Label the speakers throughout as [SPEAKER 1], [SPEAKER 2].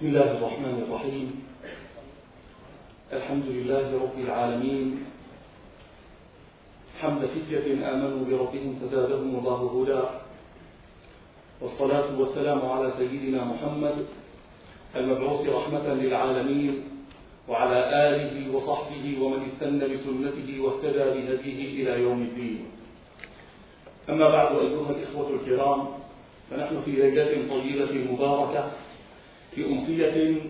[SPEAKER 1] بسم الله الرحمن الرحيم. الحمد لله رب العالمين، حمد فتية آمنوا بربهم فزادهم الله هدى، والصلاة والسلام على سيدنا محمد المبعوث رحمة للعالمين، وعلى آله وصحبه ومن استنى بسنته واهتدى بهديه إلى يوم الدين. أما بعد، أيها الإخوة الكرام، فنحن في ليلة طيبة مباركة، في أمسية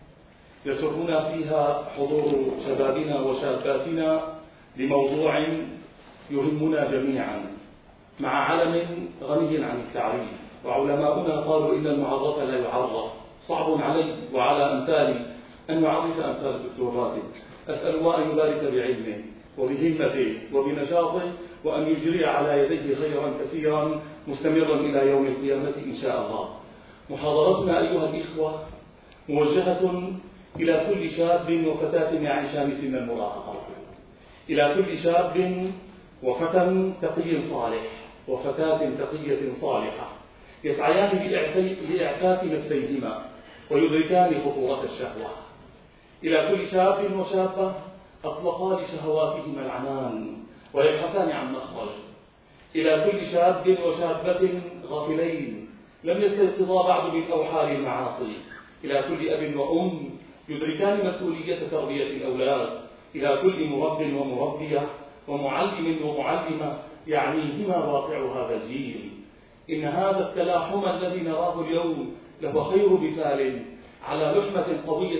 [SPEAKER 1] يسرنا فيها حضور شبابنا وشاباتنا لموضوع يهمنا جميعا، مع علم غني عن التعريف. وعلماؤنا قالوا إن المعرف لا يعرف. صعب علي وعلى أمثالي أن نعرف أمثال الدكتور راتب. أسأل الله أن يبارك بعلمه وبهمته وبنشاطه، وأن يجري على يديه خيرا كثيرا مستمرا إلى يوم القيامة إن شاء الله. محاضرتنا أيها الإخوة موجهة إلى كل شاب وفتاة يعيشان سن المراهقة، إلى كل شاب وفتى تقي صالح وفتاة تقية صالحة يسعيان لإعفاف نفسيهما ويدركان خطورة الشهوة، إلى كل شاب وشابة أطلقا لشهواتهما العنان ويبحثان عن مخرج، إلى كل شاب وشابة غافلين لم يستيقظا بعد من أوحال المعاصي، إلى كل أب وأم يدركان مسؤولية تربية الأولاد، إلى كل مرب ومربية ومعلم ومعلمة يعنيهما واقع هذا الجيل. إن هذا التلاحم الذي نراه اليوم له خير مثال على لحمة قوية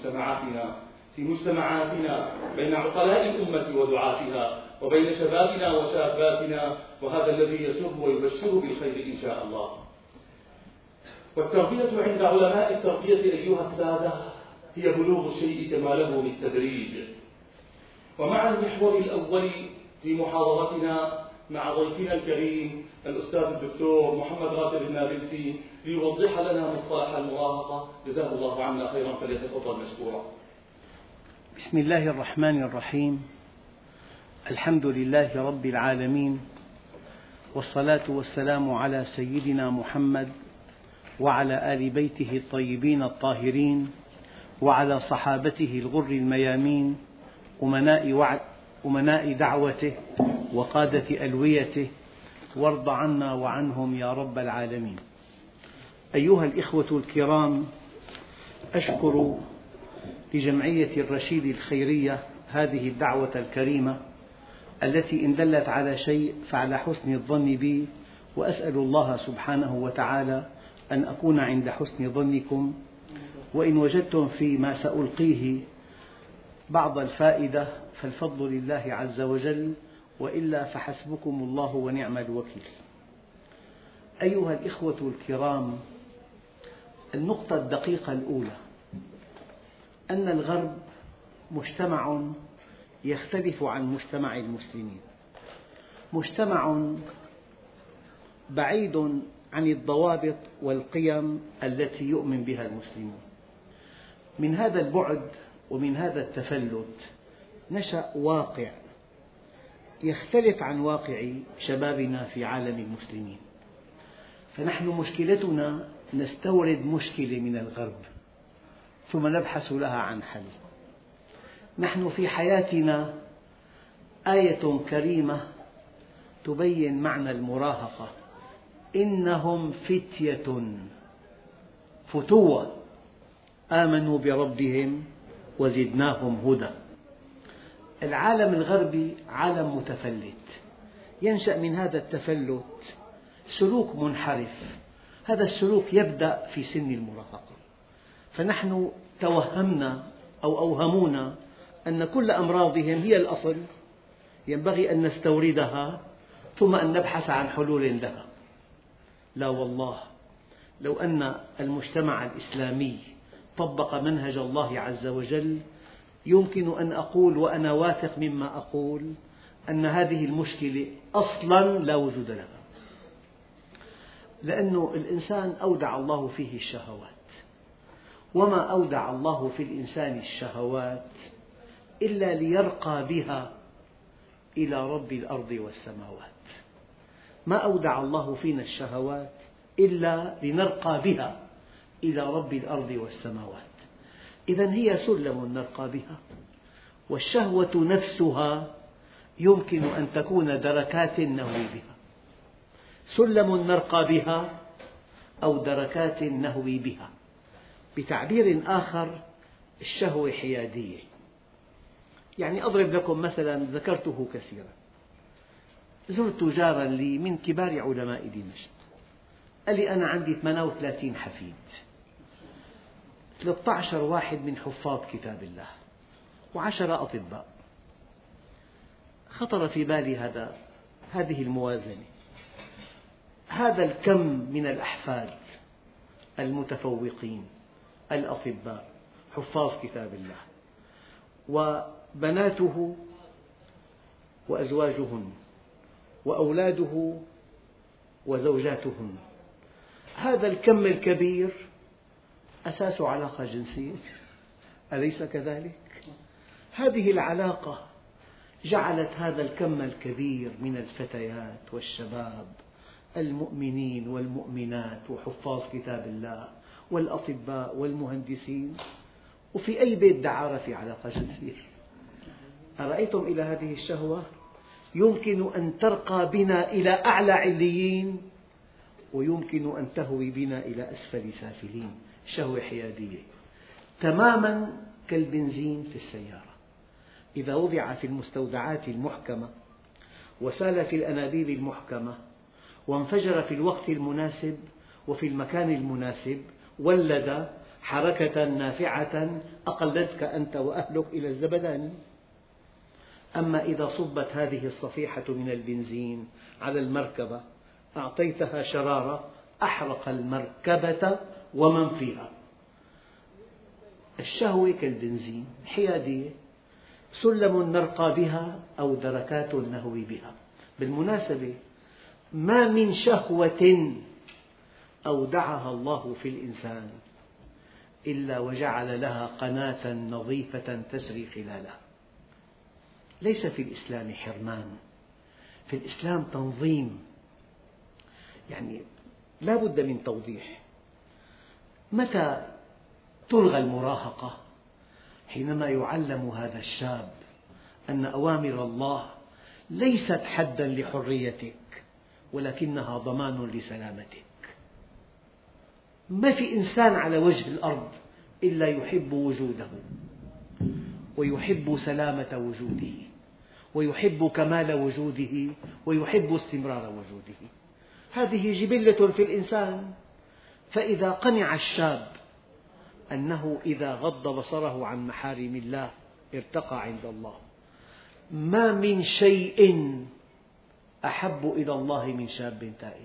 [SPEAKER 1] في مجتمعاتنا بين عقلاء الأمة ودعاتها، وبين شبابنا وشاباتنا، وهذا الذي يسر ويبشر بالخير إن شاء الله. والتربية عند علماء التربية أيها السادة هي بلوغ الشيء كماله بالتدريج. ومع المحور الأول في محاضرتنا مع ضيفنا الكريم الأستاذ الدكتور محمد راتب النابلسي ليوضح لنا مصطلح المراهقة، جزاه الله عنا خيرا، فليتفضل مشكورا.
[SPEAKER 2] بسم الله الرحمن الرحيم. الحمد لله رب العالمين، والصلاة والسلام على سيدنا محمد وعلى آل بيته الطيبين الطاهرين، وعلى صحابته الغر الميامين، أمناء دعوته وقادة ألويته، وارض عنا وعنهم يا رب العالمين. أيها الإخوة الكرام، أشكر لجمعية الرشيد الخيرية هذه الدعوة الكريمة التي إن دلت على شيء فعلى حسن الظن بي، وأسأل الله سبحانه وتعالى أن أكون عند حسن ظنكم، وإن وجدتم فيما سألقيه بعض الفائدة فالفضل لله عز وجل، وإلا فحسبكم الله ونعم الوكيل. أيها الإخوة الكرام، النقطة الدقيقة الأولى أن الغرب مجتمع يختلف عن مجتمع المسلمين، مجتمع بعيد عن الضوابط والقيم التي يؤمن بها المسلمون. من هذا البعد ومن هذا التفلت نشأ واقع يختلف عن واقع شبابنا في عالم المسلمين. فنحن مشكلتنا نستورد مشكلة من الغرب ثم نبحث لها عن حل. نحن في حياتنا آية كريمة تبين معنى المراهقة: إنهم فتية فتوة آمنوا بربهم وزدناهم هدى. العالم الغربي عالم متفلت، ينشأ من هذا التفلت سلوك منحرف. هذا السلوك يبدأ في سن المراهقة، فنحن توهمنا أو أوهمونا أن كل أمراضهم هي الأصل، ينبغي أن نستوردها ثم أن نبحث عن حلول لها. لا والله، لو أن المجتمع الإسلامي طبق منهج الله عز وجل يمكن أن أقول، وأنا واثق مما أقول، أن هذه المشكلة أصلا لا وجود لها، لأن الإنسان أودع الله فيه الشهوات، وما أودع الله في الإنسان الشهوات إلا ليرقى بها إلى رب الأرض والسماوات. ما أودع الله فينا الشهوات إلا لنرقى بها إلى رب الأرض والسماوات. إذن هي سلم نرقى بها، والشهوة نفسها يمكن أن تكون دركات نهوي بها، سلم نرقى بها أو دركات نهوي بها. بتعبير آخر، الشهوة حيادية. يعني أضرب لكم مثلا ذكرته كثيرا. زرت جارا لي من كبار علماء دمشق، قال لي أنا عندي 38 حفيد، 13 واحد من حفاظ كتاب الله و10 أطباء. خطر في بالي هذه الموازنة، هذا الكم من الأحفاد المتفوقين الأطباء حفاظ كتاب الله، وبناته وأزواجهن وأولاده وزوجاتهن، هذا الكم الكبير أساس علاقة جنسية، أليس كذلك؟ هذه العلاقة جعلت هذا الكم الكبير من الفتيات والشباب المؤمنين والمؤمنات وحفاظ كتاب الله والأطباء والمهندسين، وفي أي بيت دعارة في علاقة جنسية. أرأيتم إلى هذه الشهوة؟ يمكن أن ترقى بنا إلى أعلى عليين، ويمكن أن تهوي بنا إلى أسفل سافلين. شهوة حيادية تماما كالبنزين في السيارة، إذا وضع في المستودعات المحكمة وسال في الأنابيب المحكمة وانفجر في الوقت المناسب وفي المكان المناسب، ولد حركة نافعة أقلتك أنت وأهلك إلى الزبدان. أما إذا صبت هذه الصفيحة من البنزين على المركبة أعطيتها شرارة أحرق المركبة ومن فيها. الشهوة كالبنزين حيادية، سلم نرقى بها أو دركات نهوي بها. بالمناسبة ما من شهوة أودعها الله في الإنسان إلا وجعل لها قناة نظيفة تسري خلالها. ليس في الإسلام حرمان، في الإسلام تنظيم. يعني لا بد من توضيح. متى تلغى المراهقة؟ حينما يعلم هذا الشاب أن أوامر الله ليست حدا لحريتك، ولكنها ضمان لسلامتك. ما في إنسان على وجه الأرض إلا يحب وجوده، ويحب سلامة وجوده، ويحب كمال وجوده، ويحب استمرار وجوده. هذه جبلة في الإنسان. فإذا قنع الشاب أنه إذا غض بصره عن محارم الله ارتقى عند الله، ما من شيء أحب إلى الله من شاب تائب.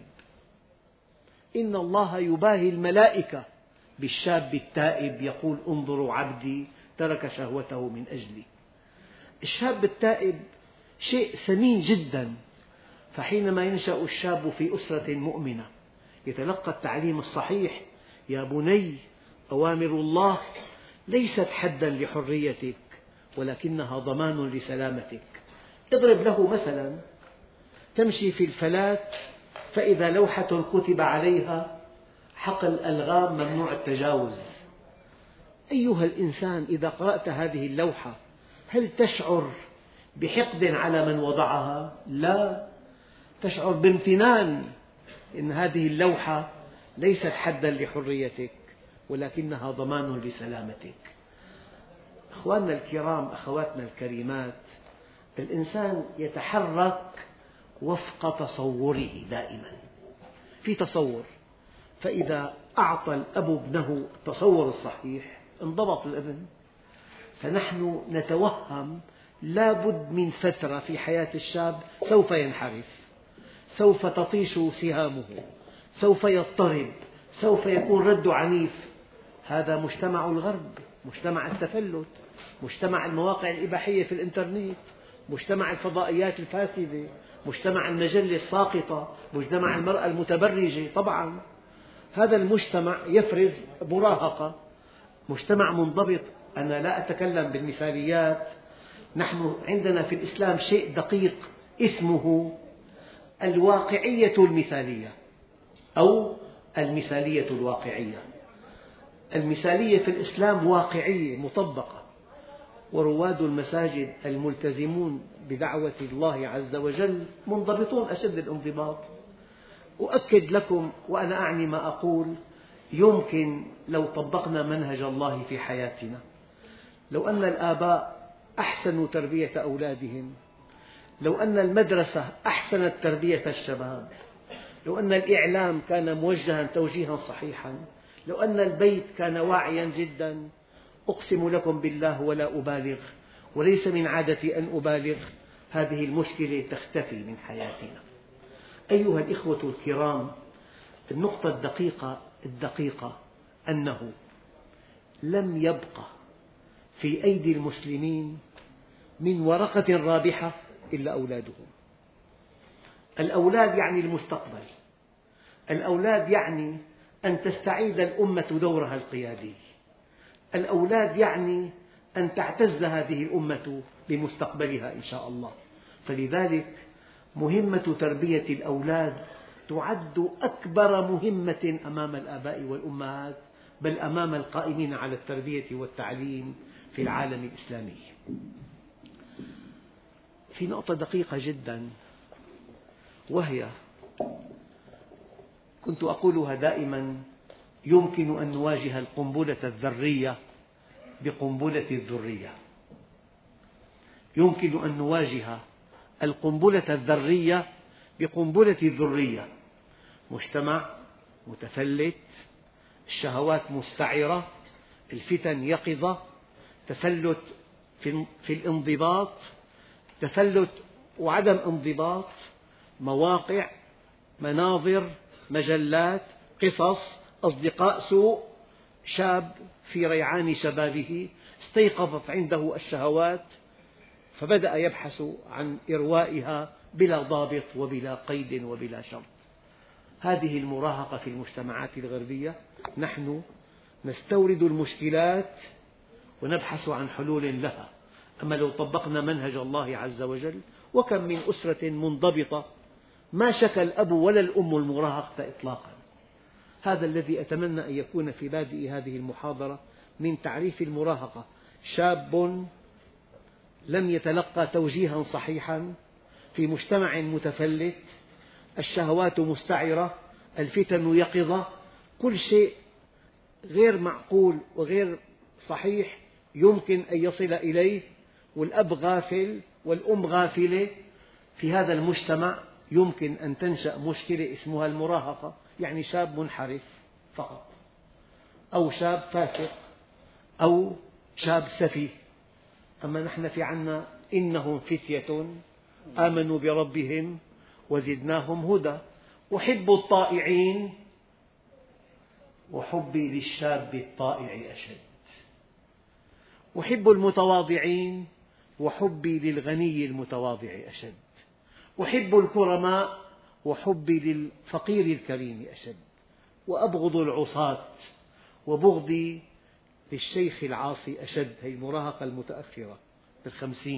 [SPEAKER 2] إن الله يباهي الملائكة بالشاب التائب، يقول انظروا عبدي ترك شهوته من أجلي. الشاب التائب شيء ثمين جدا. فحينما ينشأ الشاب في أسرة مؤمنة يتلقى التعليم الصحيح: يا بني، أوامر الله ليست حدا لحريتك، ولكنها ضمان لسلامتك. اضرب له مثلا: تمشي في الفلات فإذا لوحة كتب عليها حقل ألغام ممنوع التجاوز. أيها الإنسان، إذا قرأت هذه اللوحة هل تشعر بحقد على من وضعها؟ لا، تشعر بامتنان إن هذه اللوحة ليست حدا لحريتك، ولكنها ضمان لسلامتك. أخواننا الكرام، أخواتنا الكريمات، الإنسان يتحرك وفق تصوره دائما. في تصور، فإذا أعطى الأب ابنه التصور الصحيح انضبط الابن. فنحن نتوهم لا بد من فترة في حياة الشاب سوف ينحرف، سوف تطيش سهامه، سوف يضطرب، سوف يكون رده عنيف. هذا مجتمع الغرب، مجتمع التفلت، مجتمع المواقع الإباحية في الإنترنت، مجتمع الفضائيات الفاسدة، مجتمع المجلة الساقطة، مجتمع المرأة المتبرجة. طبعا هذا المجتمع يفرز مراهقة، مجتمع منضبط. أنا لا أتكلم بالمثاليات. نحن عندنا في الإسلام شيء دقيق اسمه الواقعية المثالية أو المثالية الواقعية. المثالية في الإسلام واقعية مطبقة، ورواد المساجد الملتزمون بدعوة الله عز وجل منضبطون أشد الانضباط. أؤكد لكم وأنا أعني ما أقول، يمكن لو طبقنا منهج الله في حياتنا، لو أن الآباء أحسنوا تربية أولادهم، لو أن المدرسة أحسنت تربية الشباب، لو أن الإعلام كان موجها توجيها صحيحا، لو أن البيت كان واعيا جدا، أقسم لكم بالله ولا أبالغ، وليس من عادتي أن أبالغ، هذه المشكلة تختفي من حياتنا. أيها الإخوة الكرام، النقطة الدقيقة أنه لم يبق في أيدي المسلمين من ورقة رابحة إلا أولادهم. الأولاد يعني المستقبل، الأولاد يعني أن تستعيد الأمة دورها القيادي، الأولاد يعني أن تعتز هذه الأمة بمستقبلها إن شاء الله. فلذلك مهمة تربية الأولاد تعد أكبر مهمة أمام الآباء والأمهات، بل أمام القائمين على التربية والتعليم في العالم الإسلامي. في نقطة دقيقة جدا، وهي كنت أقولها دائما: يمكن أن نواجه القنبلة الذرية بقنبلة الذرية. يمكن أن نواجه القنبلة الذرية بقنبلة الذرية. مجتمع متفلت، الشهوات مستعرة، الفتن يقظة، تفلت في الانضباط، تفلت وعدم انضباط، مواقع، مناظر، مجلات، قصص، أصدقاء سوء. شاب في ريعان شبابه استيقظت عنده الشهوات فبدأ يبحث عن إروائها بلا ضابط وبلا قيد وبلا شرط. هذه المراهقة في المجتمعات الغربية، نحن نستورد المشكلات ونبحث عن حلول لها. أما لو طبقنا منهج الله عز وجل، وكم من أسرة منضبطة ما شكى الأب ولا الأم المراهقة إطلاقا. هذا الذي أتمنى أن يكون في بادئ هذه المحاضرة من تعريف المراهقة: شاب لم يتلقى توجيها صحيحا في مجتمع متفلت، الشهوات مستعرة، الفتن يقظة، كل شيء غير معقول وغير صحيح يمكن أن يصل إليه، والأب غافل والأم غافلة. في هذا المجتمع يمكن أن تنشأ مشكلة اسمها المراهقة، يعني شاب منحرف فقط، أو شاب فاسق، أو شاب سفيه. أما نحن في عنا إنهم فتية آمنوا بربهم وزدناهم هدى. أحب الطائعين وحبي للشاب الطائع أشد. أحب المتواضعين وحبي للغني المتواضع أشد. أحب الكرماء وحبي للفقير الكريم أشد. وأبغض العصاة وبغضي للشيخ العاصي أشد. هي المراهقة المتأخرة ب50.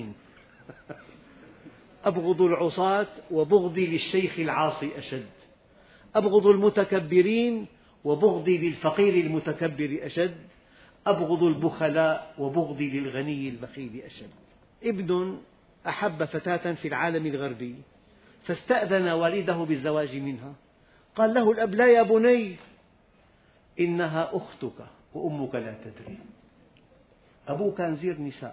[SPEAKER 2] أبغض العصاة وبغضي للشيخ العاصي أشد. أبغض المتكبرين وبغضي للفقير المتكبر أشد. أبغض البخلاء وبغضي للغني البخيل أشد. ابن أحب فتاة في العالم الغربي فاستأذن والده بالزواج منها. قال له الأب: لا يا بني، إنها أختك وأمك لا تدري. أبوه كان زير نساء.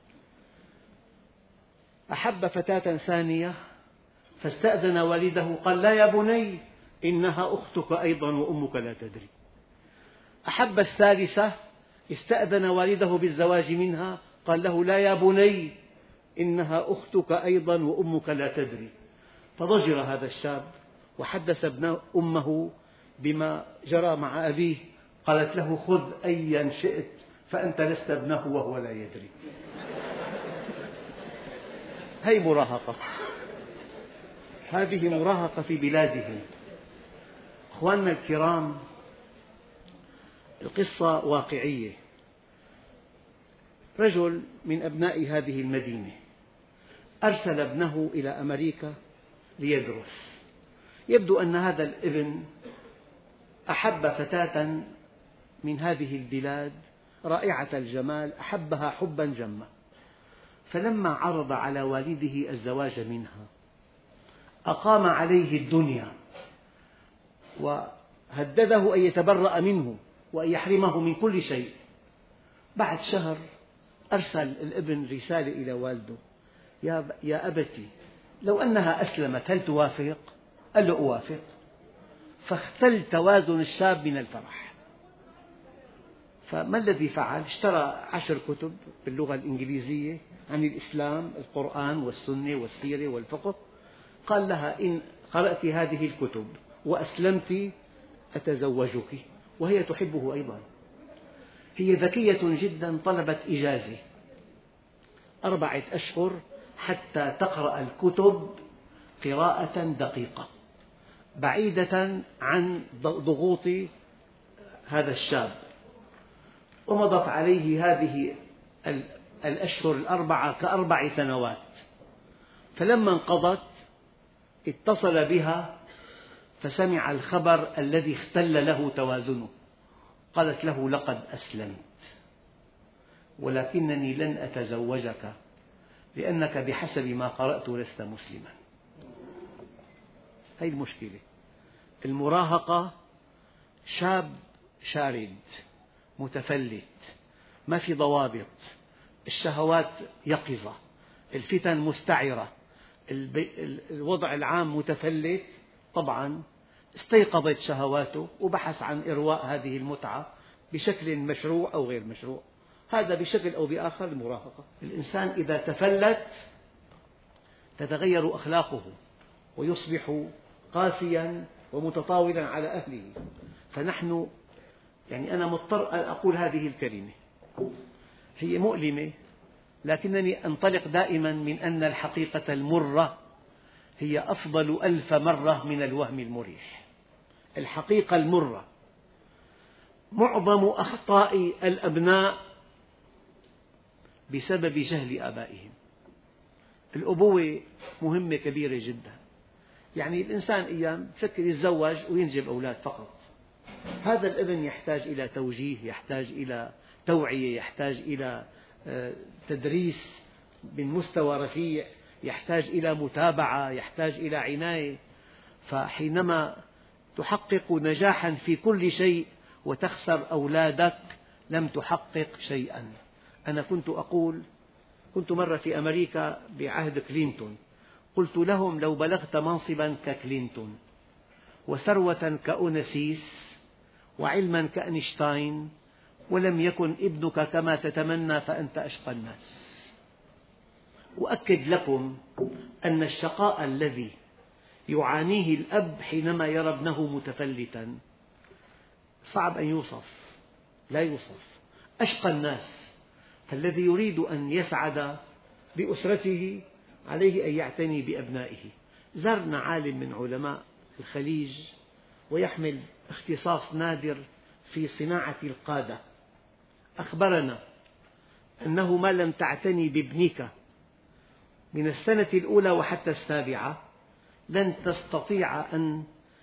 [SPEAKER 2] أحب فتاة ثانية فاستأذن والده، قال: لا يا بني، إنها أختك أيضا وأمك لا تدري. أحب الثالثة استأذن والده بالزواج منها، قال له: لا يا بني، إنها أختك أيضا وأمك لا تدري. فضجر هذا الشاب وحدث أمه بما جرى مع أبيه. قالت له: خذ أيا شئت فأنت لست ابنه وهو لا يدري. هذه مراهقة، هذه مراهقة في بلادهم. أخواننا الكرام، القصة واقعية. رجل من أبناء هذه المدينة أرسل ابنه إلى أمريكا ليدرس. يبدو أن هذا الابن أحب فتاة من هذه البلاد رائعة الجمال أحبها حبا جما، فلما عرض على والده الزواج منها أقام عليه الدنيا وهدده أن يتبرأ منه وأن يحرمه من كل شيء. بعد شهر أرسل الابن رسالة إلى والده: يا أبتي، لو أنها أسلمت هل توافق؟ قال له: أوافق. فاختل توازن الشاب من الفرح. فما الذي فعل؟ اشترى 10 كتب باللغة الإنجليزية عن الإسلام، القرآن والسنة والسيرة والفقه. قال لها: إن قرأت هذه الكتب وأسلمت أتزوجك، وهي تحبه أيضا. هي ذكية جدا، طلبت إجازة 4 أشهر حتى تقرأ الكتب قراءة دقيقة بعيدة عن ضغوط هذا الشاب. ومضت عليه هذه الأشهر 4 ك4 سنوات. فلما انقضت اتصل بها فسمع الخبر الذي اختل له توازنه. قالت له: لقد أسلمت، ولكنني لن أتزوجك لأنك بحسب ما قرأت لست مسلما. هذه المشكلة. المراهقة شاب شارد متفلت، ما في ضوابط، الشهوات يقظة، الفتن مستعرة، الوضع العام متفلت. طبعا استيقظت شهواته وبحث عن إرواء هذه المتعة بشكل مشروع أو غير مشروع. هذا بشكل أو بآخر المراهقة. الإنسان إذا تفلت تتغير أخلاقه ويصبح قاسيا ومتطاولا على أهله. فنحن أنا مضطر أن أقول هذه الكلمة، هي مؤلمة، لكنني أنطلق دائما من أن الحقيقة المرة هي أفضل 1000 مرة من الوهم المريح. الحقيقة المرة. معظم أخطاء الأبناء بسبب جهل آبائهم. الأبوة مهمة كبيرة جدا. الإنسان أيام فكر يتزوج وينجب أولاد فقط. هذا الابن يحتاج إلى توجيه، يحتاج إلى توعية، يحتاج إلى تدريس من مستوى رفيع، يحتاج إلى متابعة، يحتاج إلى عناية. فحينما تحقق نجاحا في كل شيء وتخسر أولادك لم تحقق شيئا. أنا كنت مرة في أمريكا بعهد كلينتون، قلت لهم: لو بلغت منصبا ككلينتون وثروة كأونسيس وعلما كأينشتاين ولم يكن ابنك كما تتمنى فأنت أشقى الناس. أؤكد لكم أن الشقاء الذي يعانيه الأب حينما يرى ابنه متفلتا صعب أن يوصف، لا يوصف. أشقى الناس. فالذي يريد أن يسعد بأسرته عليه أن يعتني بأبنائه. زرنا عالم من علماء الخليج ويحمل اختصاص نادر في صناعة القادة، أخبرنا أنه ما لم تعتني بابنك من السنة الأولى وحتى السابعة لن تستطيع أن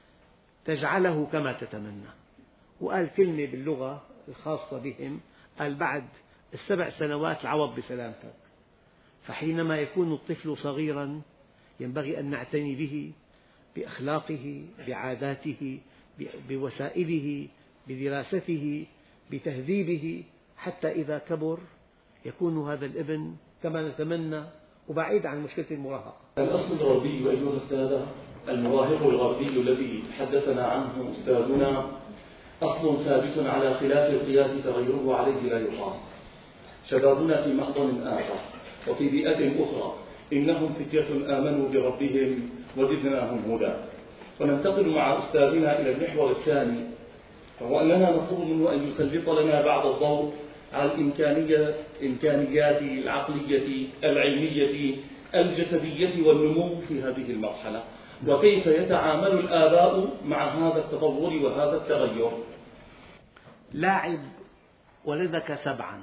[SPEAKER 2] تجعله كما تتمنى. وقال كلمة باللغة الخاصة بهم، قال: بعد 7 سنوات العوض بسلامتك. فحينما يكون الطفل صغيرا ينبغي أن نعتني به، بأخلاقه، بعاداته، بوسائله، بدراسته، بتهذيبه، حتى إذا كبر يكون هذا الابن كما نتمنى وبعيد عن مشكلة المراهقة.
[SPEAKER 1] الأصل الغربي أيها السادة، المراهق الغربي الذي تحدثنا عنه أستاذنا أصل ثابت على خلاف القياس تغيره عليه لا يقاس. شبابنا في محضن آخر وفي بيئة أخرى، إنهم فتية آمنوا بربهم وزدناهم هدى. وننتقل مع أستاذنا إلى المحور الثاني، وهو أننا نطلب منه أن يسلط لنا بعض الضوء على الإمكانيات العقلية العلمية الجسدية والنمو في هذه المرحلة، وكيف يتعامل الآباء مع هذا التطور وهذا التغير.
[SPEAKER 2] لاعب ولدك 7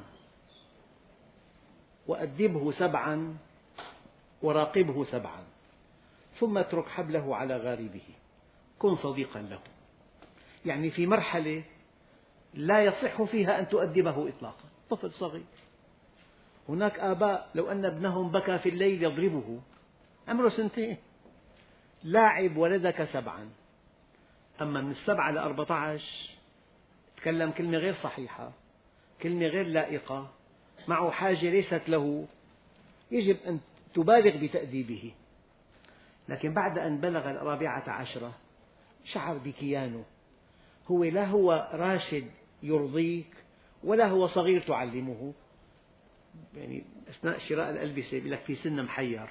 [SPEAKER 2] وأدبه 7 وراقبه 7 ثم اترك حبله على غاربه، كن صديقا له. في مرحلة لا يصح فيها أن تؤدبه إطلاقا، طفل صغير. هناك آباء لو أن ابنهم بكى في الليل يضربه، عمره 2 لاعب ولدك 7، أما من 7 إلى 14 تكلم كلمة غير صحيحة، كلمة غير لائقة، معه حاجة ليست له، يجب أن تبالغ بتأديبه. لكن بعد أن بلغ 14 شعر بكيانه، هو لا هو راشد يرضيك ولا هو صغير تعلمه. يعني أثناء شراء الألبسة يقول لك في سن محير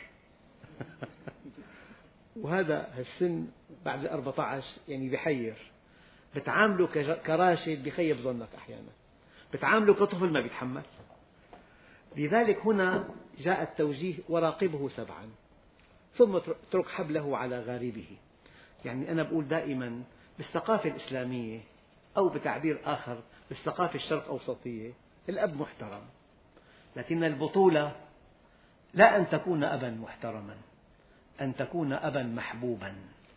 [SPEAKER 2] وهذا السن بعد 14 يعني بحير، بتعامله كراشد بخيب ظنك أحيانا، بتعامله كطفل ما بيتحمل. لذلك هنا جاء التوجيه وراقبه 7 ثم اترك حبله على غاربه. يعني أنا بقول دائما بالثقافة الإسلامية أو بتعبير آخر بالثقافة الشرق أوسطية الأب محترم، لكن البطولة لا أن تكون أبا محترما، أن تكون أبا محبوبا.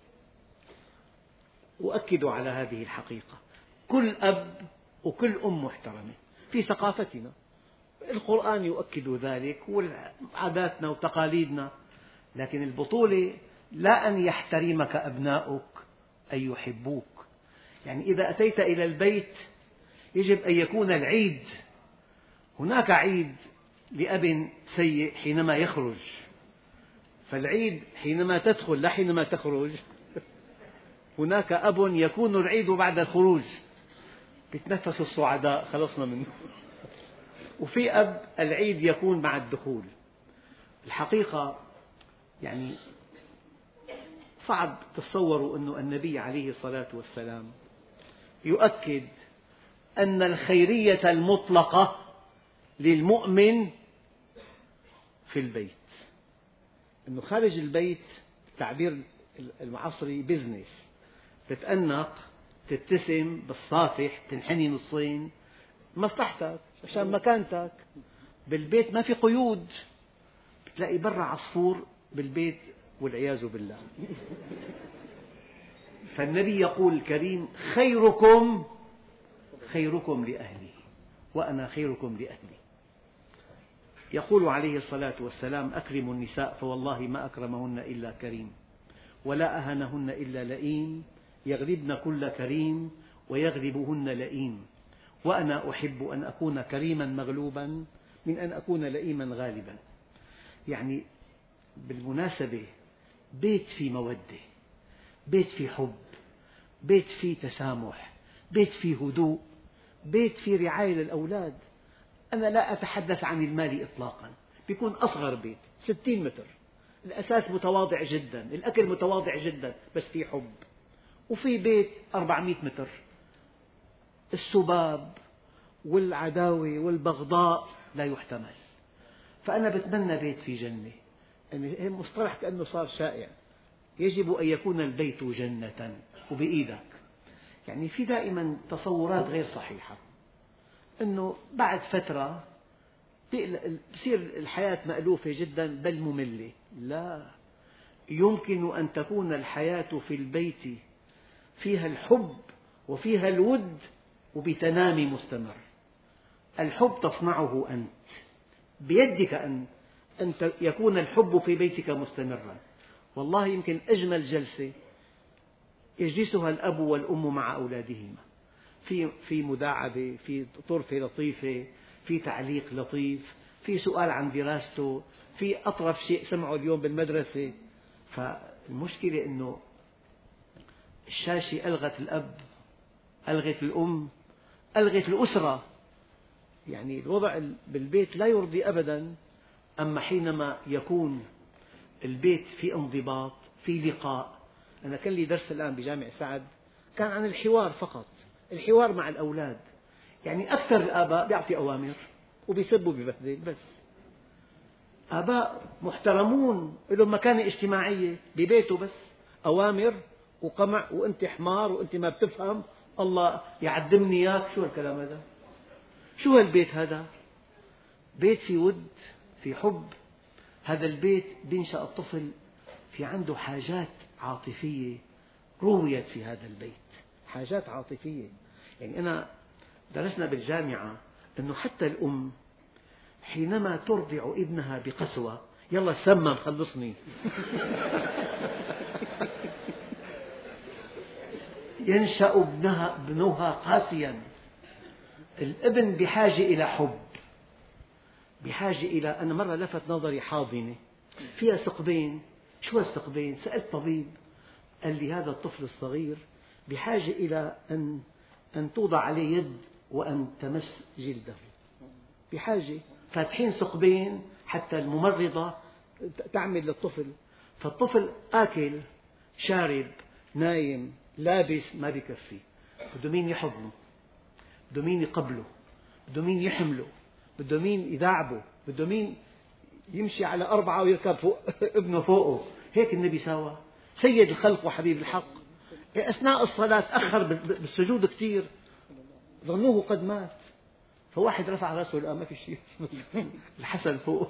[SPEAKER 2] أؤكد على هذه الحقيقة، كل أب وكل أم محترمة في ثقافتنا، القرآن يؤكد ذلك وعاداتنا وتقاليدنا. لكن البطولة لا أن يحترمك أبناؤك، أن يحبوك. يعني إذا أتيت إلى البيت يجب أن يكون العيد، هناك عيد لأب سيء حينما يخرج، فالعيد حينما تدخل لا حينما تخرج. هناك أب يكون العيد بعد الخروج، يتنفس الصعداء خلصنا منه. وفي أب العيد يكون مع الدخول. الحقيقة يعني صعب تتصوروا أن النبي عليه الصلاة والسلام يؤكد أن الخيرية المطلقة للمؤمن في البيت، أنه خارج البيت تعبير المعاصري بزنس، تتأنق، تبتسم، بالصافح، تنحني نصين، مصلحتك عشان مكانتك. بالبيت ما في قيود، بتلاقي برا عصفور بالبيت والعياذ بالله. فالنبي يقول الكريم خيركم خيركم لأهله وأنا خيركم لأهلي. يقول عليه الصلاة والسلام أكرموا النساء فوالله ما أكرمهن إلا كريم ولا أهنهن إلا لئيم، يغلبن كل كريم ويغلبهن لئيم، وأنا أحب أن أكون كريما مغلوبا من أن أكون لئيما غالبا. يعني بالمناسبة بيت فيه مودة، بيت فيه حب، بيت فيه تسامح، بيت فيه هدوء، بيت فيه رعاية للأولاد. أنا لا أتحدث عن المال إطلاقا، بيكون أصغر بيت 60 متر، الأساس متواضع جدا، الأكل متواضع جدا، بس في حب. وفي بيت 400 متر، السباب والعداوة والبغضاء لا يحتمل. فأنا بتمنى بيت في جنة، يعني مصطلح كأنه صار شائع، يجب أن يكون البيت جنة وبإيدك. يعني في دائما تصورات غير صحيحة، أنه بعد فترة تصير الحياة مألوفة جدا بل مملة. لا، يمكن أن تكون الحياة في البيت فيها الحب وفيها الود وبتنامي مستمر. الحب تصنعه أنت، بيدك أن يكون الحب في بيتك مستمرا. والله يمكن أجمل جلسة يجلسها الأب والأم مع أولادهما، في مداعبة، في طرفة لطيفة، في تعليق لطيف، في سؤال عن دراسته، في أطرف شيء سمعه اليوم بالمدرسة. فالمشكلة أنه الشاشة ألغت الأب، ألغت الأم، ألغت الأسرة. يعني الوضع بالبيت لا يرضي أبدا. أما حينما يكون البيت في انضباط، في لقاء. أنا كان لي درس الآن بجامع سعد كان عن الحوار فقط، الحوار مع الأولاد. يعني أكثر الآباء بيعطي أوامر وبيسب وبيبهدل بس. آباء محترمون لهم مكانة اجتماعية ببيته، بس أوامر وقمع، وأنت حمار وأنت ما بتفهم، الله يعدمني إياك. شو الكلام هذا؟ شو هالبيت هذا؟ بيت في ود، في حب. هذا البيت بينشأ الطفل في عنده حاجات عاطفية رويت في هذا البيت، حاجات عاطفية. يعني أنا درسنا بالجامعة أنه حتى الأم حينما ترضع ابنها بقسوة، يلا سمم خلصني ينشأ ابنها قاسيا. الابن بحاجة إلى حب، بحاجة إلى، أنا مرة لفت نظري حاضنة فيها ثقبين. شو الثقبين؟ سألت طبيب قال لي هذا الطفل الصغير بحاجة إلى أن توضع عليه يد وأن تمس جلده، بحاجة. فاتحين ثقبين حتى الممرضة تعمل للطفل. فالطفل آكل شارب نايم لابس ما بيكفي، بده مين يحضنه، بده مين يقبله، بده مين يحمله، بده مين يداعبه، بده مين يمشي على 4 ويركب فوق ابنه فوقه. هيك النبي سوى، سيد الخلق وحبيب الحق. أثناء الصلاة تأخر بالسجود كثير، ظنوه قد مات، فواحد رفع رأسه لقى ما في شيء الحسن فوق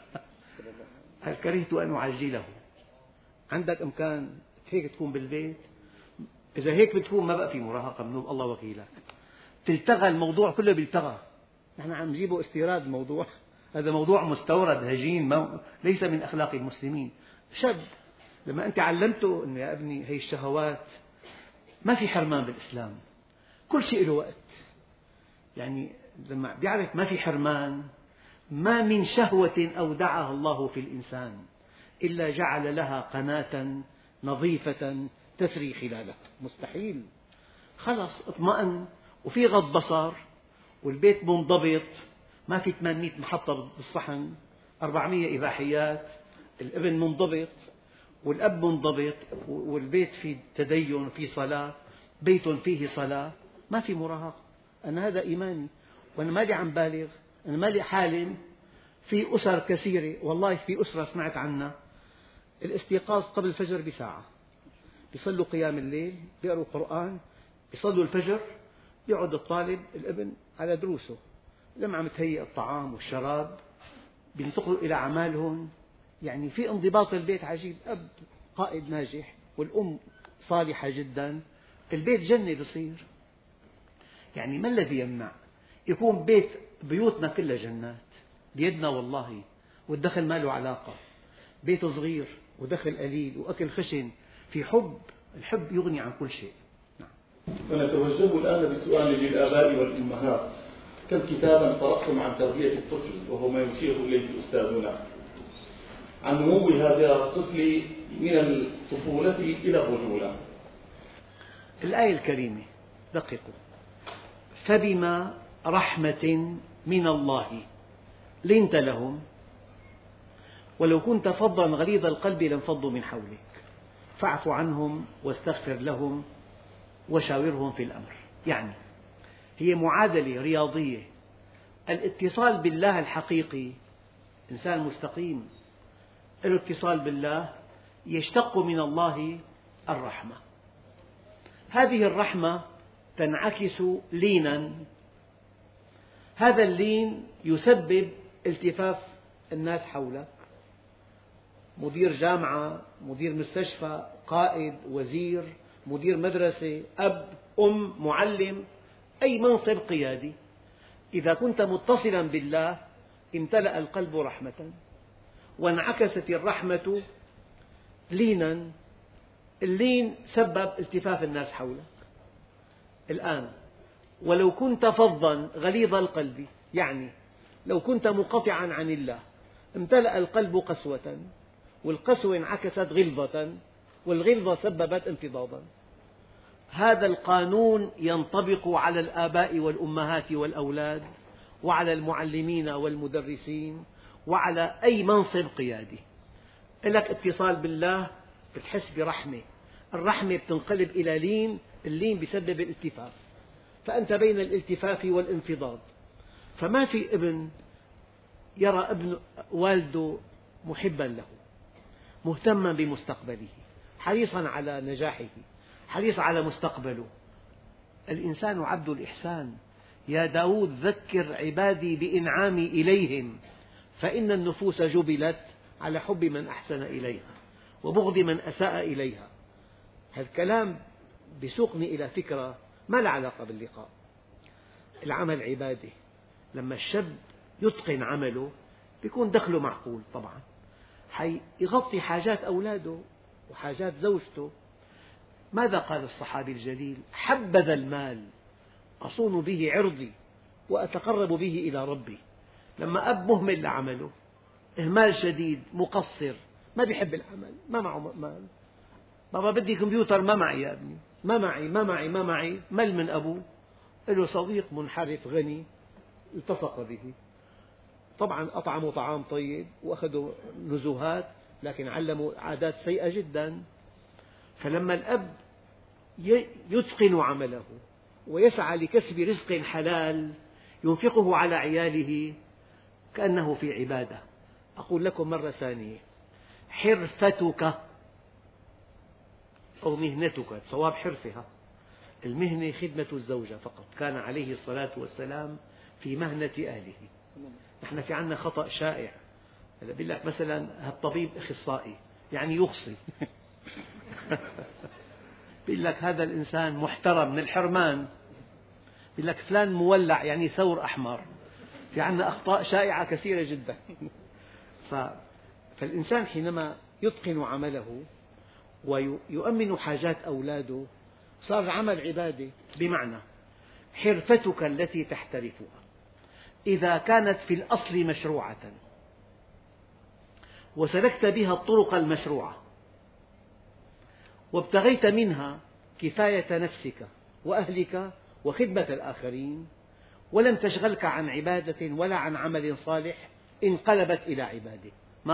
[SPEAKER 2] هل كرهت أن أعجله. عندك إمكان هيك تكون بالبيت؟ إذا هيك بتكون ما بقى في مراهقة من الله وكيلك. تلتغى الموضوع كله، بيلتغى. نحن عم نجيبه استيراد الموضوع، هذا موضوع مستورد هجين، ليس من أخلاق المسلمين. شاب لما أنت علمته أنه يا ابني هي الشهوات ما في حرمان بالإسلام، كل شيء له وقت. يعني لما بيعرف ما في حرمان، ما من شهوة أودعها الله في الإنسان إلا جعل لها قناة نظيفة تسري خلالها، مستحيل. خلص اطمأن وفي غض بصر والبيت منضبط، ما في 800 محطة بالصحن، 400 إباحيات، الابن منضبط والأب منضبط والبيت فيه تدين وفيه صلاة، بيت فيه صلاة، ما في مراهقة. أنا هذا إيماني، وأنا مالي عم بالغ، أنا مالي حالم. في أسر كثيرة، والله في أسرة سمعت عنها الاستيقاظ قبل الفجر بساعة، بيصلوا قيام الليل، بيقروا قرآن، بيصلوا الفجر، يقعد الطالب الابن على دروسه، لما عم تهيئ الطعام والشراب بينتقلوا إلى أعمالهم. يعني في انضباط البيت عجيب. أب قائد ناجح والأم صالحة جدا، البيت جنة بصير. يعني ما الذي يمنع يكون بيوتنا كلها جنات بيدنا والله، والدخل ما له علاقة، بيت صغير ودخل قليل وأكل خشن، في حب، الحب يغني عن كل شيء.
[SPEAKER 1] فنتوجه الآن بسؤال للآباء والأمهات. كم كتابا قرأتم عن تربية الطفل، وهو ما يشير إليه أستاذنا، عن نمو هذا الطفل من الطفولة إلى الرجولة؟
[SPEAKER 2] الآية الكريمة دققوا: فبما رحمة من الله لنت لهم ولو كنت فظا غليظ القلب لانفضوا من حولك فاعف عنهم واستغفر لهم وشاورهم في الأمر. يعني هي معادلة رياضية. الاتصال بالله الحقيقي، إنسان مستقيم له اتصال بالله، يشتق من الله الرحمة. هذه الرحمة تنعكس لينا، هذا اللين يسبب التفاف الناس حولك، مدير جامعة، مدير مستشفى، قائد، وزير، مدير مدرسة، أب، أم، معلم، أي منصب قيادي. إذا كنت متصلا بالله امتلأ القلب رحمة، وانعكست الرحمة لينا، اللين سبب التفاف الناس حولك. الآن ولو كنت فظا غليظ القلب، يعني لو كنت منقطعا عن الله امتلأ القلب قسوة، والقسوة انعكست غلظة، والغلظة سببت انفضاضا. هذا القانون ينطبق على الآباء والأمهات والأولاد، وعلى المعلمين والمدرسين، وعلى أي منصب قيادي. لك اتصال بالله بتحس برحمة، الرحمة بتنقلب إلى لين، اللين بسبب الالتفاف، فأنت بين الالتفاف والانفضاض. فما في ابن يرى ابن والده محبا له، مهتما بمستقبله، حريصا على نجاحه، حريص على مستقبله. الإنسان عبد الإحسان. يا داود ذكر عبادي بإنعامي إليهم فإن النفوس جبلت على حب من أحسن إليها وبغض من أساء إليها. هذا الكلام بيسوقني إلى فكرة ما لها علاقة باللقاء. العمل عبادة. لما الشاب يتقن عمله بيكون دخله معقول طبعا، يغطي حاجات أولاده وحاجات زوجته. ماذا قال الصحابي الجليل؟ حبذا المال أصون به عرضي وأتقرب به إلى ربي. لما أب مهمل لعمله، إهمال شديد، مقصر، ما بيحب العمل، ما معه مال، بابا بدي كمبيوتر، ما معي يا ابني، ما معي، مل من أبوه. له صديق منحرف غني التصق به، طبعا أطعموا طعام طيب وأخذوا نزهات، لكن علموا عادات سيئة جدا. فلما الأب يتقن عمله ويسعى لكسب رزق حلال ينفقه على عياله كأنه في عبادة. أقول لكم مرة ثانية، حرفتك أو مهنتك، صواب حرفها، المهنة خدمة الزوجة فقط. كان عليه الصلاة والسلام في مهنة أهله. نحن في عندنا خطأ شائع، بيقول لك مثلا الطبيب أخصائي يعني يخصي بيقول لك هذا الإنسان محترم من الحرمان، بيقول لك فلان مولع يعني ثور أحمر. في عندنا أخطاء شائعة كثيرة جدا فالإنسان حينما يتقن عمله ويؤمن حاجات أولاده صار العمل عبادة. بمعنى حرفتك التي تحترفها إذا كانت في الأصل مشروعة وسلكت بها الطرق المشروعة وابتغيت منها كفاية نفسك وأهلك وخدمة الآخرين ولم تشغلك عن عبادة ولا عن عمل صالح، انقلبت إلى عبادة.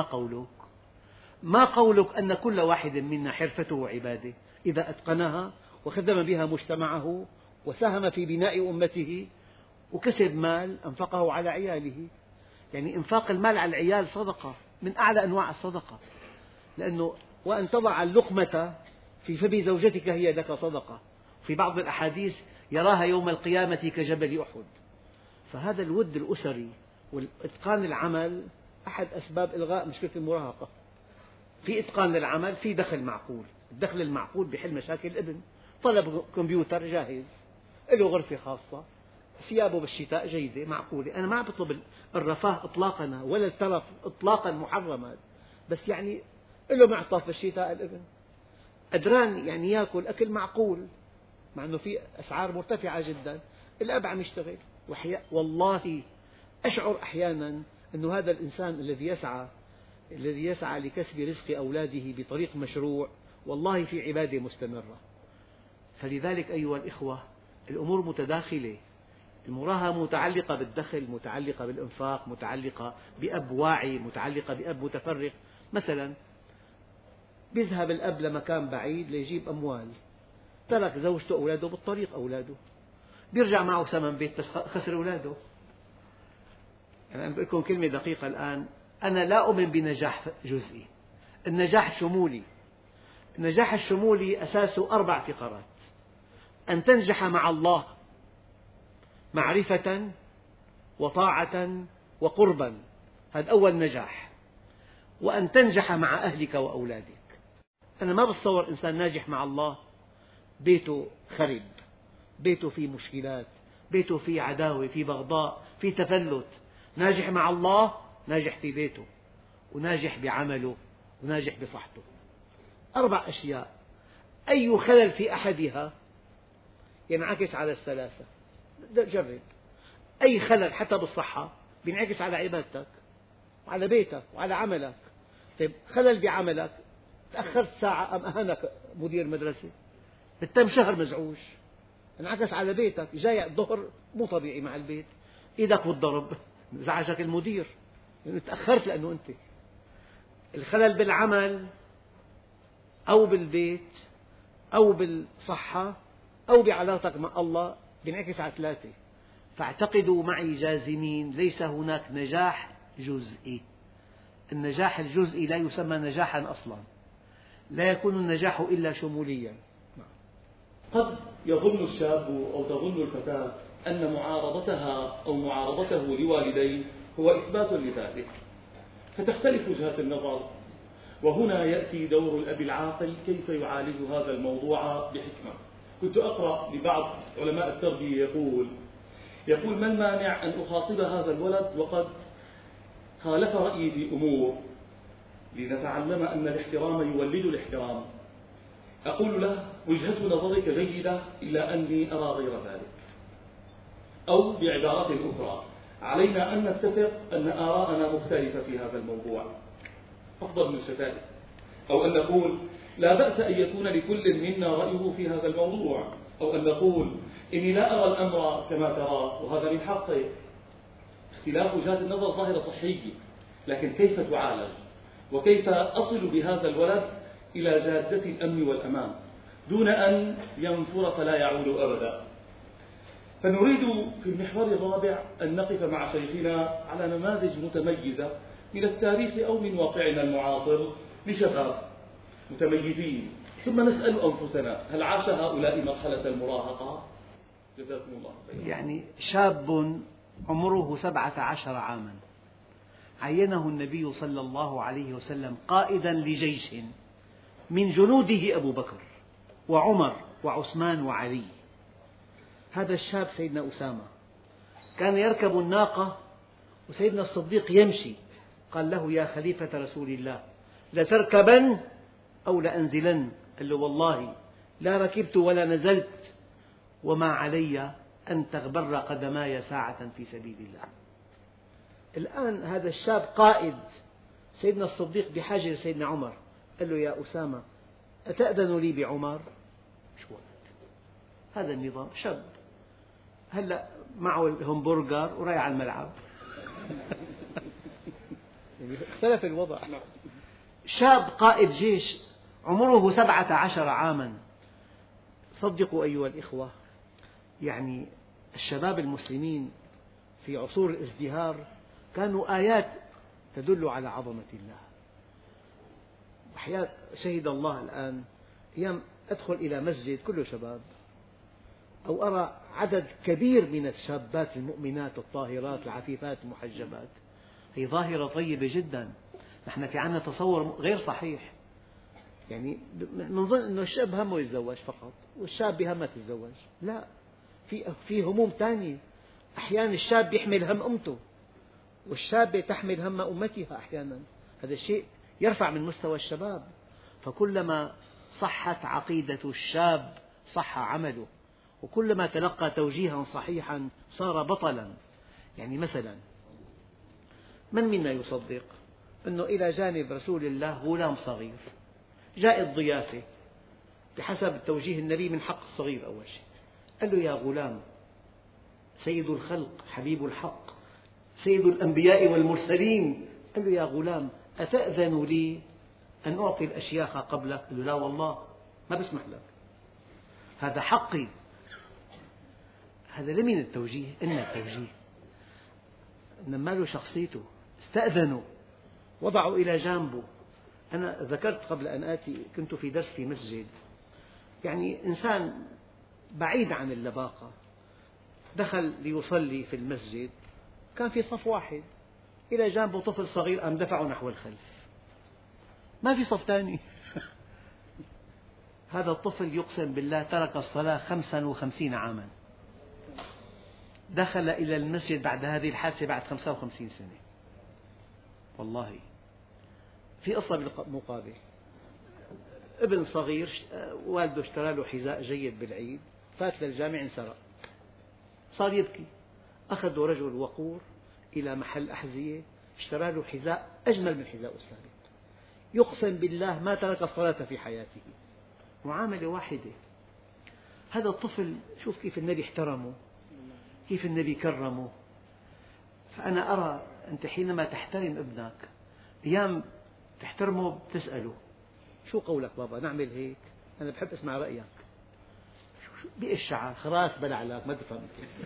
[SPEAKER 2] ما قولك أن كل واحد منا حرفته عبادة إذا أتقنها وخدم بها مجتمعه وساهم في بناء أمته وكسب مال أنفقه على عياله. يعني إنفاق المال على العيال صدقة من أعلى أنواع الصدقة، لأنه وأن تضع اللقمة في فم زوجتك هي لك صدقة. في بعض الأحاديث يراها يوم القيامة كجبل أحد. فهذا الود الأسري والإتقان العمل أحد أسباب إلغاء مشكلة المراهقة. في إتقان للعمل، في دخل معقول. الدخل المعقول بيحل مشاكل الابن. طلب كمبيوتر جاهز، له غرفة خاصة، ثيابه بالشتاء جيدة معقولة. أنا ما عم بطلب الرفاه إطلاقا ولا الترف إطلاقا، محرمات، بس يعني له معطف بالشتاء الابن، قدران يعني يأكل أكل معقول، مع أنه في أسعار مرتفعة جدا. الأب عم يشتغل، والله أشعر أحيانا أن هذا الإنسان الذي يسعى لكسب رزق أولاده بطريق مشروع والله في عبادة مستمرة. فلذلك أيها الإخوة الأمور متداخلة. المراهقة متعلقة بالدخل، متعلقة بالإنفاق، متعلقة بأب واعي، متعلقة بأب متفرغ. مثلا يذهب الأب لمكان بعيد ليجيب أموال، ترك زوجته وأولاده بالطريق، أولاده بيرجع معه ثمن بيت خسر أولاده. أنا بقول لكم كلمة دقيقة الآن، أنا لا أؤمن بنجاح جزئي، النجاح شمولي. النجاح الشمولي أساسه 4 فقرات: أن تنجح مع الله معرفة وطاعة وقربا، هذا أول نجاح. وأن تنجح مع أهلك وأولادك. أنا ما بتصور إنسان ناجح مع الله بيته خرب، بيته فيه مشكلات، بيته فيه عداوة، فيه بغضاء، فيه تفلت. ناجح مع الله ناجح في بيته وناجح بعمله وناجح بصحته. 4 أشياء، أي خلل في أحدها ينعكس على الثلاثة. جرب، أي خلل حتى بالصحة بينعكس على عبادتك وعلى بيتك وعلى عملك. طيب خلل بعملك، تأخرت ساعة أم أهانك مدير مدرسة، بتتم شهر مزعوج، انعكس على بيتك. جاي الظهر مو طبيعي مع البيت، إيدك بالضرب، زعجك المدير لأنه تأخرت. لأنه أنت الخلل بالعمل أو بالبيت أو بالصحة أو بعلاقتك مع الله بينعكس على 3. فاعتقدوا معي جازمين، ليس هناك نجاح جزئي. النجاح الجزئي لا يسمى نجاحا أصلا، لا يكون النجاح إلا شموليا.
[SPEAKER 1] قد يظن الشاب أو تظن الفتاة أن معارضتها أو معارضته لوالديه هو إثبات لذلك، فتختلف وجهات النظر. وهنا يأتي دور الأب العاقل كيف يعالج هذا الموضوع بحكمة. كنت أقرأ لبعض علماء التربية يقول: يقول: ما المانع أن أخاطب هذا الولد وقد خالف رأيي في أمور لنتعلم أن الاحترام يولد الاحترام. أقول له: وجهة نظرك جيدة إلا أني أرى غير ذلك. أو بعبارة أخرى: علينا أن نتفق أن آراءنا مختلفة في هذا الموضوع، أفضل من الشتائم. أو أن نقول: لا بأس أن يكون لكل منا رأيه في هذا الموضوع. أو أن نقول: إني لا أرى الأمر كما ترى وهذا من حقك. اختلاف وجهات النظر ظاهرة صحية، لكن كيف تعالج؟ وكيف أصل بهذا الولد إلى جادة الأمن والأمان دون أن ينفر فلا يعود أبدا؟ فنريد في المحور الرابع أن نقف مع شيخنا على نماذج متميزة من التاريخ أو من واقعنا المعاصر لشباب متميزين، ثم نسأل أنفسنا: هل عاش هؤلاء مرحلة المراهقة؟ جزاكم الله خيرا.
[SPEAKER 2] يعني شاب عمره 17 عاما عينه النبي صلى الله عليه وسلم قائدا لجيش من جنوده أبو بكر وعمر وعثمان وعلي. هذا الشاب سيدنا أسامة كان يركب الناقة وسيدنا الصديق يمشي، قال له: يا خليفة رسول الله، لتركبن أو لأنزلن؟ قال له: والله لا ركبت ولا نزلت، وما علي أن تغبر قدماي ساعة في سبيل الله. الآن هذا الشاب قائد، سيدنا الصديق بحاجة لسيدنا عمر، قال له: يا أسامة أتأذن لي بعمر؟ شو هذا النظام؟ شاب هلأ معه الهمبرجر ورايح على الملعب. اختلف الوضع. شاب قائد جيش عمره 17 عاما. صدقوا أيها الإخوة، يعني الشباب المسلمين في عصور الازدهار كانوا آيات تدل على عظمة الله. وحياة شهد الله الآن أيام أدخل إلى مسجد كله شباب، أو أرى عدد كبير من الشابات المؤمنات الطاهرات العفيفات المحجبات. هي ظاهرة طيبة جدا. نحن في عنا تصور غير صحيح، يعني نظن أن الشاب همه يتزوج فقط والشاب همها تتزوج. لا، في هموم ثانية. أحيانا الشاب يحمل هم أمته والشابة تحمل هم أمتها أحيانا. هذا الشيء يرفع من مستوى الشباب. فكلما صحت عقيدة الشاب صح عمله، وكلما تلقى توجيها صحيحا صار بطلا. يعني مثلا من منا يصدق أنه إلى جانب رسول الله غلام صغير جاء الضيافة بحسب توجيه النبي من حق الصغير؟ أول شيء قال له: يا غلام، سيد الخلق حبيب الحق سيد الأنبياء والمرسلين، قال له: يا غلام أتأذن لي أن أعطي الأشياخ قبلك؟ قال له: لا والله ما بسمح لك، هذا حقي. هذا لمن التوجيه؟ إن التوجيه نما له شخصيته. استأذنوا، وضعوا إلى جانبه. أنا ذكرت قبل أن آتي كنت في درس في مسجد، يعني إنسان بعيد عن اللباقة دخل ليصلي في المسجد، كان في صف واحد، إلى جانبه طفل صغير قام دفعه نحو الخلف، ما في صف ثاني. هذا الطفل يقسم بالله ترك الصلاة 55 عاما، دخل إلى المسجد بعد هذه الحادثة بعد 55 سنة. والله في قصة بالمقابل، ابن صغير والده اشترى له حذاء جيد بالعيد، فات للجامع انسرق، صار يبكي، أخذه رجل وقور إلى محل أحذية اشترى له حذاء أجمل من حذاء السابق. يقسم بالله ما ترك الصلاة في حياته. معاملة واحدة. هذا الطفل شوف كيف النبي احترمه، كيف النبي كرمه. فأنا أرى أنت حينما تحترم ابنك أيام تحترمه بتسأله: شو قولك بابا نعمل هيك؟ أنا بحب أسمع رأيك. بقى الشعر خلاص بلع لك ما تفهم.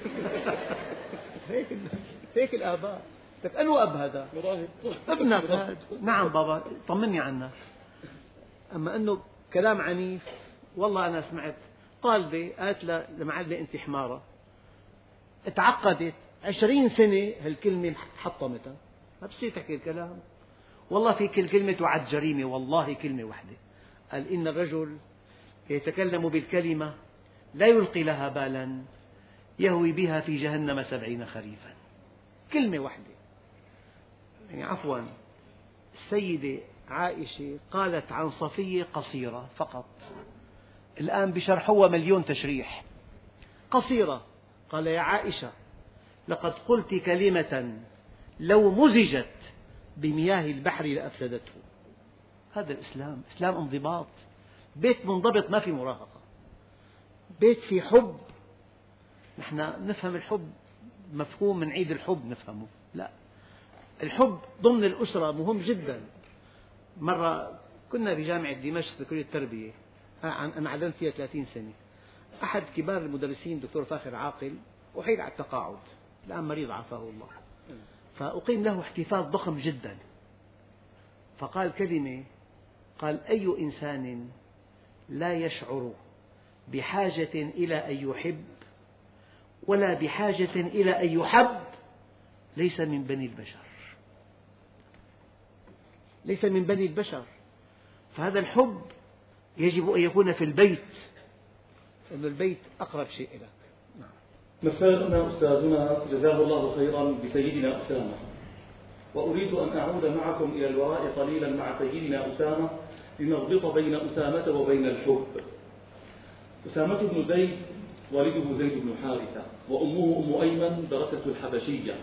[SPEAKER 2] هيك الآباء. لك أنو أب هذا؟ ابنك هذا. نعم بابا طمني عنك. أما أنه كلام عنيف. والله أنا سمعت طالبة قالت لمعلمة: أنت حمارة. اتعقدت 20 سنة هالكلمة حطمتها، ما بصير تحكي الكلام. والله في كل كلمة تعد جريمة، والله كلمة واحدة. قال: إن الرجل يتكلم بالكلمة لا يلقي لها بالا يهوي بها في جهنم 70 خريفا. كلمة واحدة، يعني عفوا، السيدة عائشة قالت عن صفية قصيرة فقط، الآن بشرحوها مليون تشريح. قصيرة، قال يا عائشة لقد قلت كلمة لو مزجت بمياه البحر لأفسدته. هذا الإسلام، إسلام انضباط، بيت منضبط ما في مراهقة، بيت في حب. نحن نفهم الحب مفهوم من عيد الحب نفهمه، لا، الحب ضمن الأسرة مهم جدا. مرة كنا بجامعة دمشق في كلية التربية، أنا علمت فيها 30 سنة. أحد كبار المدرسين دكتور فاخر عاقل أحيل على التقاعد، الآن مريض عافاه الله، فأقيم له احتفال ضخم جدا، فقال كلمة، قال أي إنسان لا يشعر بحاجة إلى أن يحب ولا بحاجة إلى أن يحب ليس من بني البشر، ليس من بني البشر. فهذا الحب يجب أن يكون في البيت، لأن البيت أقرب شيء لك.
[SPEAKER 1] مثلنا أستاذنا جزاه الله خيرا بسيدنا أسامة، وأريد أن أعود معكم إلى الوراء قليلا مع سيدنا أسامة لنربط بين أسامة وبين الحب. أسامة بن زيد والده زيد بن حارثة، وأمه أم أيمن درسة الحبشية،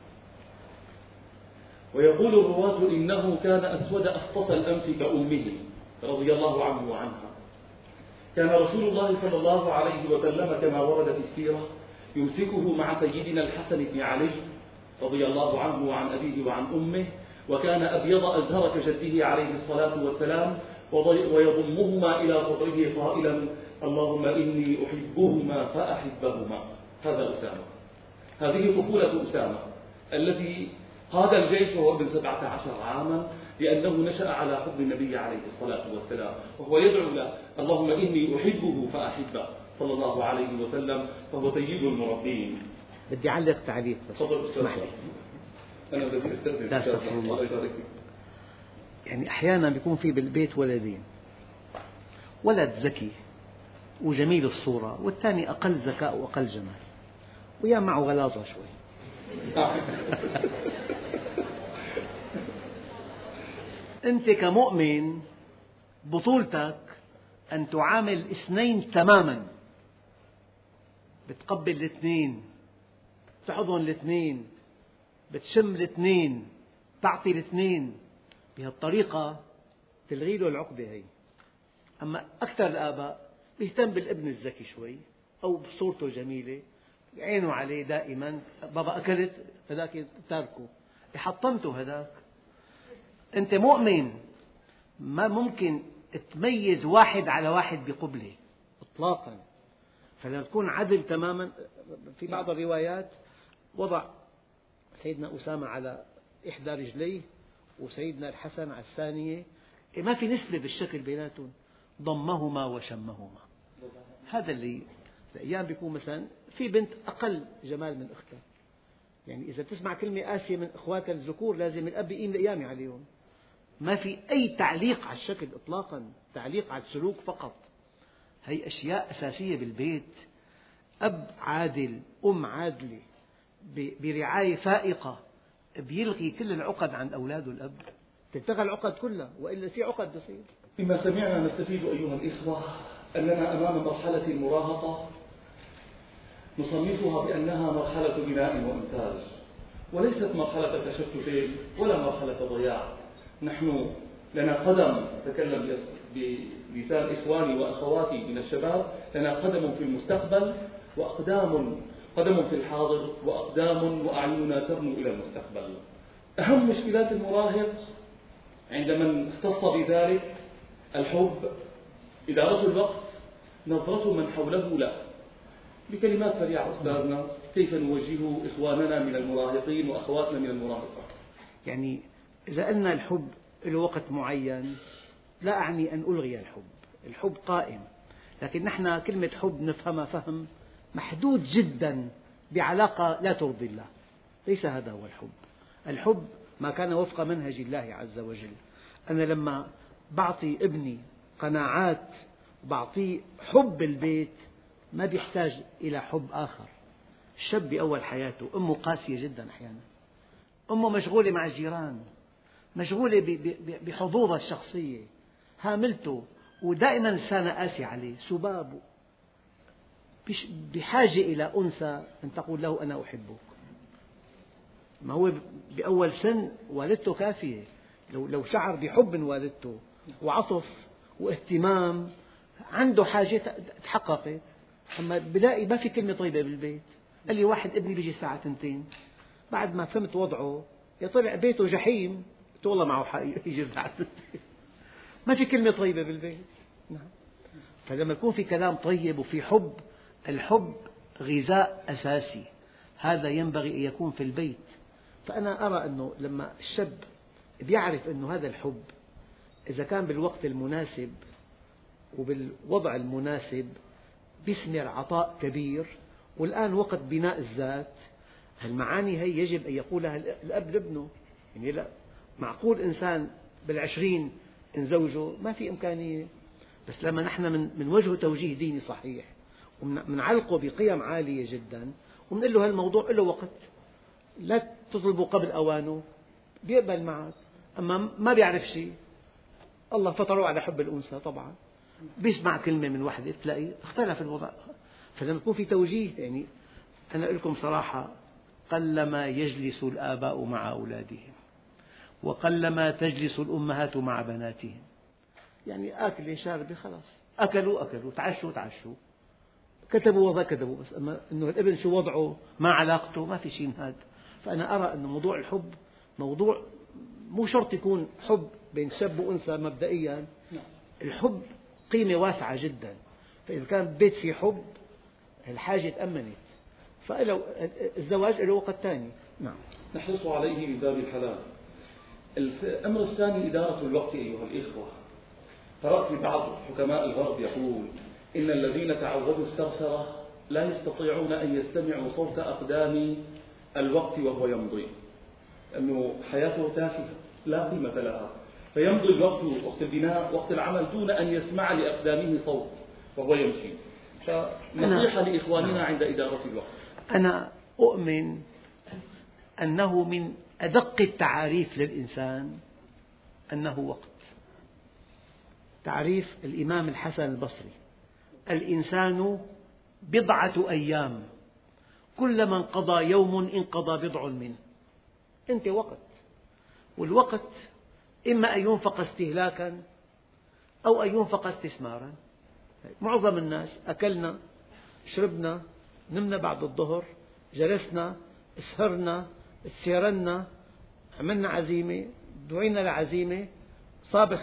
[SPEAKER 1] ويقول الرواة إنه كان أسود أفطس الأنف كأمه رضي الله عنه وعنها. كان رسول الله صلى الله عليه وسلم كما ورد في السيرة يمسكه مع سيدنا الحسن بن علي رضي الله عنه وعن أبيه وعن أمه، وكان أبيض أزهر كجده عليه الصلاة والسلام، ويضمهما إلى صدره قائلا اللهم إني أحبهما فأحبهما. هذا أسامة، هذه طفولة أسامة الذي قاد الجيش وهو ابن 17 عاما، لأنه نشأ على حب النبي عليه الصلاة والسلام، وهو يدعو له اللهم إني أحبه فأحبه صلى الله عليه وسلم، فهو سيد المربين.
[SPEAKER 2] بدي أعلق تعليق بس، اسمح لي.
[SPEAKER 1] أنا بدي أستأذن.
[SPEAKER 2] لا استغفر الله. يعني أحيانا بيكون في بالبيت ولدين، ولد ذكي وجميل الصورة، والثاني أقل ذكاء وأقل جمال، ويا معه غلاظة شوي. أنت كمؤمن بطولتك أن تعامل الاثنين تماما، بتقبل الاثنين، بتحضن الاثنين، بتشم الاثنين، تعطي الاثنين، بهالطريقة تلغي له العقدة هي. أما أكثر الآباء بيهتم بالابن الذكي شوي أو بصورته جميلة، يعينوا عليه دائما، بابا أكلت هذاك تاركه، حطمته هذاك. أنت مؤمن ما ممكن تميز واحد على واحد بقبلة إطلاقا، فلما تكون عدل تماما. في بعض الروايات وضع سيدنا أسامة على إحدى رجليه وسيدنا الحسن على الثانية، ما في نسبة بالشكل بيناتهم، ضمهما وشمهما. هذا اللي الأيام بيكون مثلا في بنت أقل جمال من أختها، يعني إذا تسمع كلمة قاسية من إخواتها الذكور لازم الأب يقيم القيامة عليهم. ما في أي تعليق على الشكل إطلاقا، تعليق على السلوك فقط. هي أشياء أساسية بالبيت. أب عادل، أم عادلة، برعاية فائقة، بيلغي كل العقد عن أولاده. الأب تلتغى العقد كلها، وإلا في عقد بصير.
[SPEAKER 1] بما سمعنا نستفيد أيها الإخوة أننا أمام مرحلة المراهقة نصنفها بأنها مرحلة بناء وإنتاج، وليست مرحلة تشتت ولا مرحلة ضياع. نحن لنا قدم، أتكلم بلسان إخواني وأخواتي من الشباب، لنا قدم في المستقبل قدم في الحاضر وأقدام وأعيننا ترنو إلى المستقبل. أهم مشكلات المراهق عند من اختص بذلك الحب، إدارة الوقت، نظرة من حوله له. بكلمات سريعة أستاذنا، كيف نوجه إخواننا من المراهقين وأخواتنا من المراهقات؟
[SPEAKER 2] يعني إذا قلنا الحب له وقت معين، لا أعني أن ألغي الحب، الحب قائم، لكن نحن كلمة حب نفهمها فهم محدود جدا بعلاقة لا ترضي الله. ليس هذا هو الحب. الحب ما كان وفق منهج الله عز وجل. أنا لما بعطي ابني قناعات، بعطيه حب البيت، ما بيحتاج إلى حب آخر. الشاب بأول حياته أمه قاسية جدا أحيانا، أمه مشغولة مع الجيران، مشغولة بحظوظها الشخصية، هاملته، ودائما لسانها قاسي عليه، سباب، بحاجة إلى أنثى أن تقول له أنا أحبك. ما هو بأول سن والدته كافية، لو شعر بحب من والدته وعطف واهتمام عنده حاجة تحققت. أما بلاقي ما في كلمة طيبة بالبيت. قال لي واحد ابني بيجي الساعة 2 بعد ما فهمت وضعه، يا طلع بيته جحيم، قلت والله معه حق يجي الساعة 2 ما في كلمة طيبة بالبيت. نعم. فلما يكون في كلام طيب وفي حب، الحب غذاء أساسي، هذا ينبغي أن يكون في البيت. فأنا أرى أنه لما الشاب يعرف أن هذا الحب إذا كان بالوقت المناسب وبالوضع المناسب يثمر عطاء كبير. والآن وقت بناء الذات، المعاني هي يجب أن يقولها الأب لابنه. يعني لا معقول إنسان بالعشرين إن زوجه ما في إمكانية، بس لما نحن من وجه توجيه ديني صحيح ومنعلقه بقيم عالية جدا ومنقول له هالموضوع له وقت، لا تطلبه قبل أوانه، بيقبل معك. أما ما بيعرف شيء، الله فطره على حب الأنثى طبعا، بيسمع كلمة من وحدة تلاقي اختلف الوضع. فلما يكون في توجيه، يعني أنا أقول لكم صراحة، قلما يجلس الآباء مع أولادهم وقلما تجلس الأمهات مع بناتهم. يعني آكل شارب خلاص، أكلوا تعشوا كتبوا وضع كتبوا، بس أما إنه الابن شو وضعه ما علاقته ما في شيء من هذا. فأنا أرى أن موضوع الحب موضوع مو شرط يكون حب بين شاب وأنثى مبدئيا، الحب قيمة واسعة جدا. فإذا كان بيت في حب الحاجة تأمنت، فالزواج له وقت ثاني. نعم.
[SPEAKER 1] نحرص عليه من باب الحلال. الأمر الثاني إدارة الوقت أيها الإخوة. قرأت في بعض حكماء الغرب يقول إن الذين تعودوا السرسرة لا يستطيعون أن يستمعوا صوت أقدام الوقت وهو يمضي، لأنه حياته تافهة لا قيمة لها، فيمضي الوقت وقت البناء وقت العمل دون أن يسمع لأقدامه صوت وهو يمشي. فنصيحة لإخواننا عند إدارة الوقت.
[SPEAKER 2] أنا أؤمن أنه من أدق التعاريف للإنسان أنه وقت. تعريف الإمام الحسن البصري: الإنسان بضعة أيام، كلما انقضى يوم انقضى بضع منه. أنت وقت، والوقت إما أن ينفق استهلاكا أو أن ينفق استثمارا. معظم الناس أكلنا شربنا نمنا بعد الظهر، جلسنا سهرنا تسيرنا، عملنا عزيمة، دعينا لعزيمة، صاب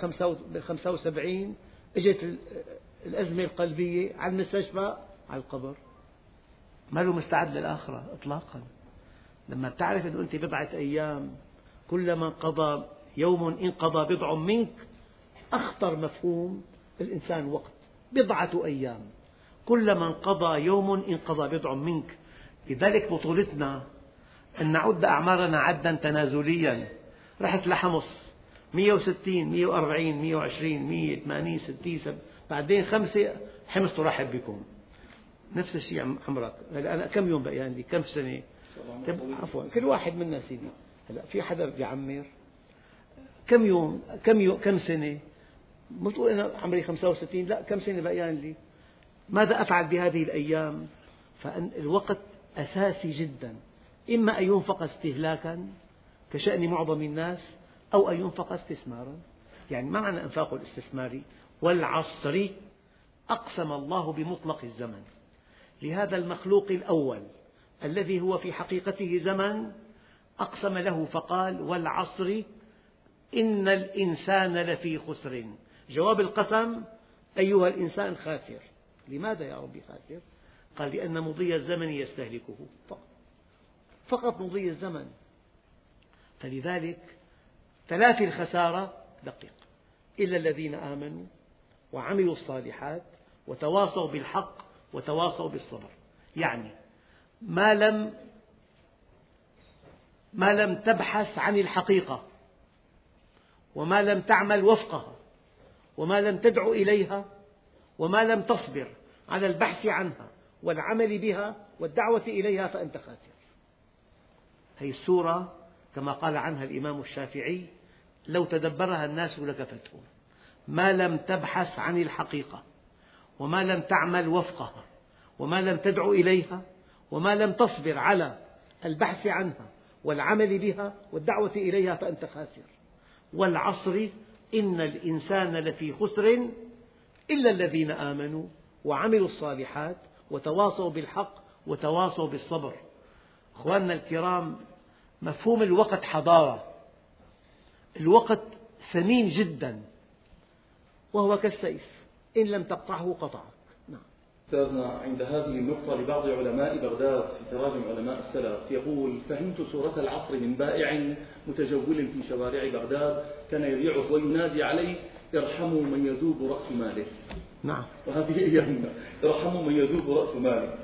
[SPEAKER 2] 75 اجت الأزمة القلبية على المستشفى على القبر، ما له مستعد للآخرة إطلاقا. لما تعرف أن أنت بضعة أيام كلما انقضى يوم انقضى بضع منك، أخطر مفهوم الإنسان وقت. بضعة أيام كلما انقضى يوم انقضى بضع منك. لذلك بطولتنا أن نعد أعمارنا عدا تنازليا. رحت لحمص 160 140 120 180 60 70، بعدين 5 حمص ترحب بكم. نفس الشيء عمرك. هلا أنا كم يوم بقيان لي؟ كم سنة؟ عفوا كل واحد منا سيدي. هلا في حدا بيعمر كم يوم كم سنة؟ مو تقول أنا عمري 65، لا، كم سنة بقيان لي؟ ماذا أفعل بهذه الأيام؟ فالوقت أساسي جدا، إما أن ينفق استهلاكا كشأن معظم الناس أو أن ينفق استثمارا. يعني ما معنى إنفاق الاستثماري؟ والعصر أقسم الله بمطلق الزمن لهذا المخلوق الأول الذي هو في حقيقته زمن، أقسم له فقال والعصر إن الإنسان لفي خسر. جواب القسم: أيها الإنسان خاسر. لماذا يا ربي خاسر؟ قال لأن مضي الزمن يستهلكه، فقط مضي الزمن. فلذلك تلافي الخسارة دقيق، إلا الذين آمنوا وعملوا الصالحات وتواصوا بالحق وتواصوا بالصبر. يعني ما لم تبحث عن الحقيقة وما لم تعمل وفقها وما لم تدعو إليها وما لم تصبر على البحث عنها والعمل بها والدعوة إليها فأنت خاسر. هذه السورة كما قال عنها الإمام الشافعي: لو تدبرها الناس لكفتهم، ما لم تبحث عن الحقيقة، وما لم تعمل وفقها، وما لم تدعو إليها، وما لم تصبر على البحث عنها والعمل بها والدعوة إليها فأنت خاسر. والعصر إن الإنسان لفي خسر إلا الذين آمنوا وعملوا الصالحات وتواصوا بالحق وتواصوا بالصبر. أخواننا الكرام، مفهوم الوقت حضارة. الوقت ثمين جدا وهو كالسيف، إن لم تقطعه قطعك. نعم.
[SPEAKER 1] أستاذنا، عند هذه النقطة لبعض علماء بغداد في تراجم علماء السلف يقول: فهمت سورة العصر من بائع متجول في شوارع بغداد كان يبيعه وينادي عليه: ارحموا من يذوب رأس ماله.
[SPEAKER 2] نعم.
[SPEAKER 1] وهذه أيامنا، ارحموا من يذوب رأس ماله.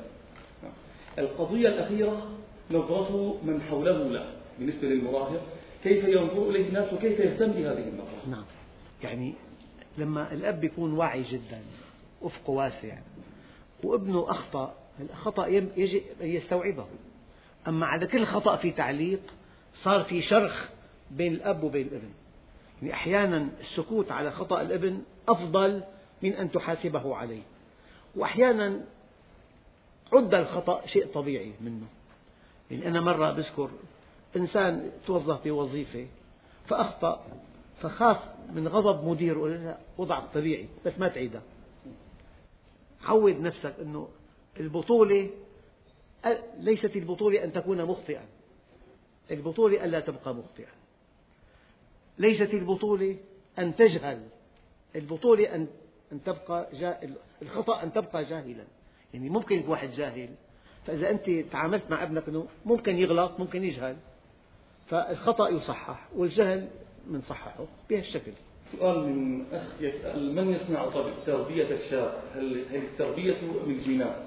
[SPEAKER 1] القضية الأخيرة نظرة من حوله له بالنسبة للمراهق، كيف ينظر إليه الناس وكيف يهتم بهذه النظرة.
[SPEAKER 2] نعم. يعني لما الأب يكون واعي جدا، أفقه واسع، وابنه أخطأ، الخطأ يجب أن يستوعبه. أما على كل خطأ في تعليق صار في شرخ بين الأب وبين الابن. يعني أحيانا السكوت على خطأ الابن أفضل من أن تحاسبه عليه، وأحيانا عد الخطأ شيء طبيعي منه. يعني أنا مرة بذكر إنسان توظف بوظيفة فأخطأ، فخاف من غضب مديره وقال له: وضعك طبيعي بس ما تعيدها. عود نفسك أنه البطولة ليست البطولة أن تكون مخطئا، البطولة ألا تبقى مخطئا. ليست البطولة أن تجهل، البطولة أن تبقى الخطأ أن تبقى جاهلا. يعني ممكن يكون واحد جاهل، فإذا أنت تعاملت مع ابنك أنه ممكن يغلط ممكن يجهل، فالخطأ يصحح والجهل منصححه بهالشكل.
[SPEAKER 1] سؤال من أخ يسأل: من يصنع تربية الشاب؟ هل هي التربية من الجينات؟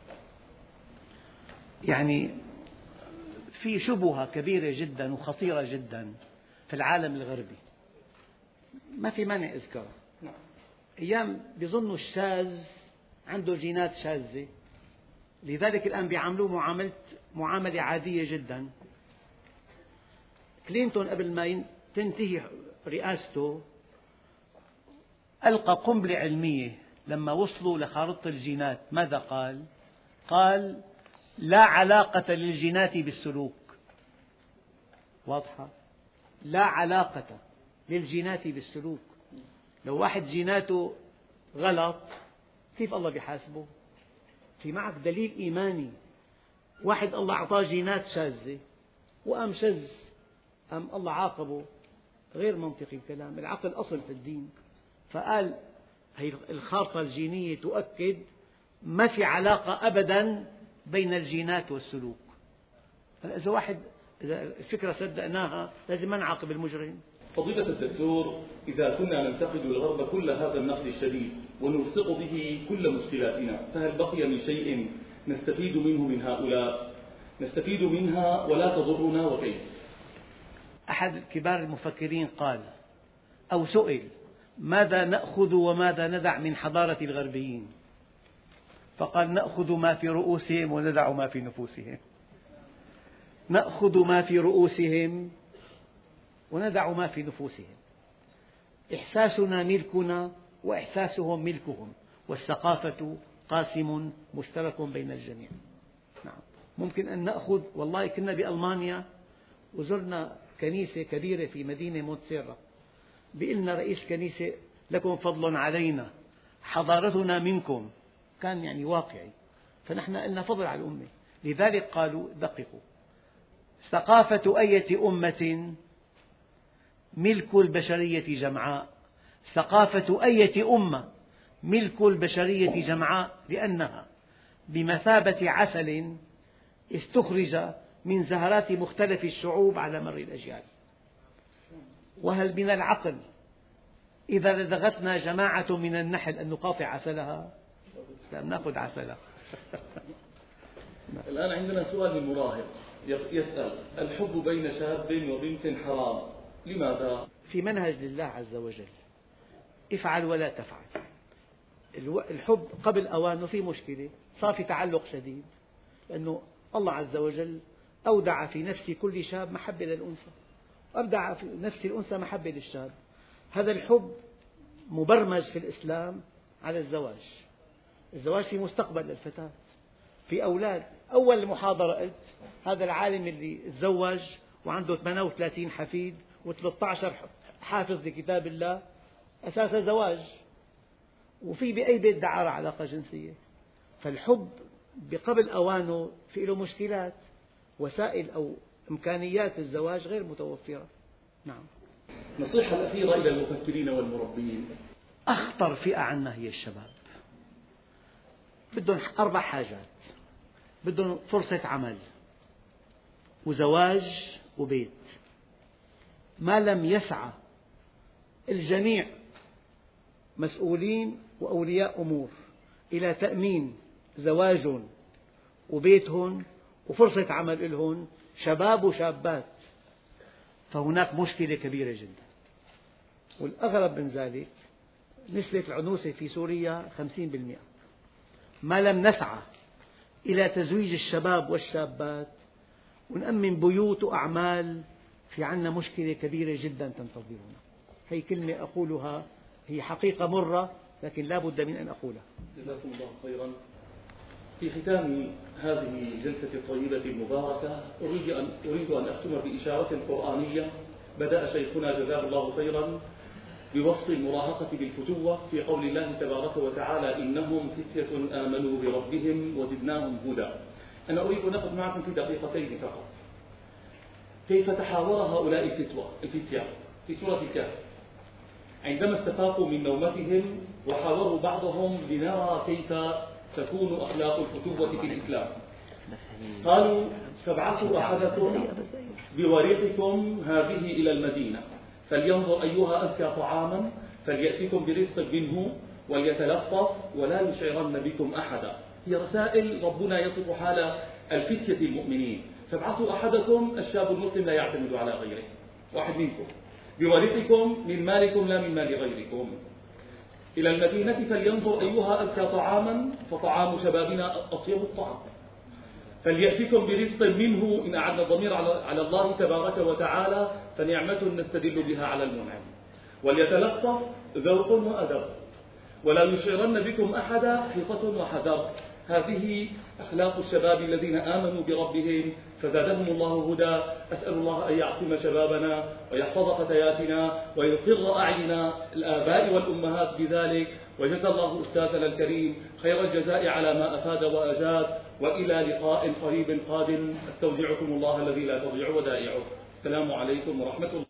[SPEAKER 2] يعني في شبهة كبيرة جدا وخطيرة جدا في العالم الغربي، ما في مانع أذكرها. أيام بيظنوا الشاذ عنده جينات شاذة، لذلك الآن بيعاملوه معاملة عادية جدا. كلينتون قبل ما تنتهي رئاسته ألقى قنبلة علمية لما وصلوا لخارطة الجينات. ماذا قال؟ قال: لا علاقة للجينات بالسلوك. واضحة؟ لا علاقة للجينات بالسلوك. لو واحد جيناته غلط كيف الله بيحاسبه؟ في معك دليل إيماني. واحد الله أعطاه جينات شاذة وقام شذ، قام الله عاقبه. غير منطقي الكلام، العقل أصل في الدين. فقال هي الخارطة الجينية تؤكد ما في علاقة أبدا بين الجينات والسلوك. إذا الفكرة صدقناها لازم ما نعاقب المجرم.
[SPEAKER 1] فضيلة الدكتور، إذا كنا ننتقد الغرب كل هذا النقد الشديد ونلصق به كل مشكلاتنا، فهل بقي من شيء نستفيد منه من هؤلاء؟ نستفيد منها ولا تضرنا، وكيف؟
[SPEAKER 2] أحد كبار المفكرين قال أو سئل: ماذا نأخذ وماذا ندع من حضارة الغربيين؟ فقال: نأخذ ما في رؤوسهم وندع ما في نفوسهم. نأخذ ما في رؤوسهم وندع ما في نفوسهم. إحساسنا ملكنا وإحساسهم ملكهم، والثقافة قاسم مشترك بين الجميع. نعم. ممكن أن نأخذ. والله كنا بألمانيا وزرنا كنيسة كبيرة في مدينة مونتسيرا، بيقلنا رئيس كنيسة: لكم فضل علينا، حضارتنا منكم. كان يعني واقعي، فنحن لنا فضل على الأمة. لذلك قالوا: دققوا، ثقافة أية أمة ملك البشرية جمعاء. ثقافة أية أمة ملك البشرية جمعاء، لأنها بمثابة عسل استخرج من زهرات مختلف الشعوب على مر الأجيال. وهل من العقل إذا لدغتنا جماعة من النحل أن نقاطع عسلها؟ لا، نأخذ عسلها.
[SPEAKER 1] الآن عندنا سؤال للمراهق يسأل: الحب بين شاب وبنت حرام، لماذا؟
[SPEAKER 2] في منهج لله عز وجل: افعل ولا تفعل. الحب قبل أوانه في مشكلة، صار في تعلق شديد، لأنه الله عز وجل أودع في نفس كل شاب محبة للأنثى، وأبدع في نفس الأنثى محبة للشاب. هذا الحب مبرمج في الإسلام على الزواج. الزواج في مستقبل للفتاة، في أولاد. أول محاضرة قلت هذا العالم اللي تزوج وعنده 38 حفيد و13 حافظ لكتاب الله أساس زواج، وفي بأي بيت دعارة علاقة جنسية. فالحب بقبل أوانه في له مشكلات، وسائل أو إمكانيات الزواج غير متوفرة. نعم.
[SPEAKER 1] النصيحة الأخيرة إلى المفكرين والمربين.
[SPEAKER 2] أخطر فئة عنا هي الشباب، بدهم 4 حاجات: بدهم فرصة عمل وزواج وبيت. ما لم يسعى الجميع مسؤولين وأولياء أمور إلى تأمين زواجهم وبيتهم وفرصة عمل لهم، شباب وشابات، فهناك مشكلة كبيرة جدا. والأغرب من ذلك نسبة العنوسة في سوريا 50%. ما لم نسعى إلى تزويج الشباب والشابات ونأمن بيوت وأعمال، في عنا مشكلة كبيرة جدا تنتظرنا. هي كلمة أقولها، هي حقيقة مرة لكن لا بد من أن أقولها.
[SPEAKER 1] جزاكم الله خيرا. في ختام هذه الجلسة الطيبة المباركة أريد أن أختم بإشارة قرآنية بدأ شيخنا جزاه الله خيرا بوصف المراهقة بالفتوة في قول الله تبارك وتعالى: إنهم فتية آمنوا بربهم وزدناهم هدى. أنا أريد أن أخذ معكم في دقيقتين فقط كيف تحاور هؤلاء الفتية في سورة الكهف عندما استفاقوا من نومتهم وحاوروا بعضهم لنرى كيف تكون أخلاق الفتوة في الإسلام. قالوا: فابعثوا أحدكم بورقكم هذه إلى المدينة فلينظر أيها أزكى طعاما فليأتكم برزق منه وليتلطف ولا يشعرن بكم أحدا. هي رسائل ربنا يصف حال الفتية المؤمنين. فابعثوا أحدكم، الشاب المسلم لا يعتمد على غيره، واحد منكم، بورقكم من مالكم لا من مال غيركم، إلى المدينة فلينظر أيها أزكى طعاما، فطعام شبابنا أطيب الطعام، فليأتكم برزق منه. إن أعدنا الضمير على الله تبارك وتعالى فنعمة نستدل بها على المنعم. وليتلطف ذوق وأدب ولا يشعرن بكم أحدا حيطة وحذر. هذه أخلاق الشباب الذين آمنوا بربهم فزادهم الله هدى. أسأل الله أن يعصم شبابنا ويحفظ فتياتنا ويقر أعين الآباء والأمهات بذلك. وجزى الله أستاذنا الكريم خير الجزاء على ما أفاد وأجاد. وإلى لقاء قريب قادم، أستودعكم الله الذي لا تضيع ودائعه. السلام عليكم ورحمة الله.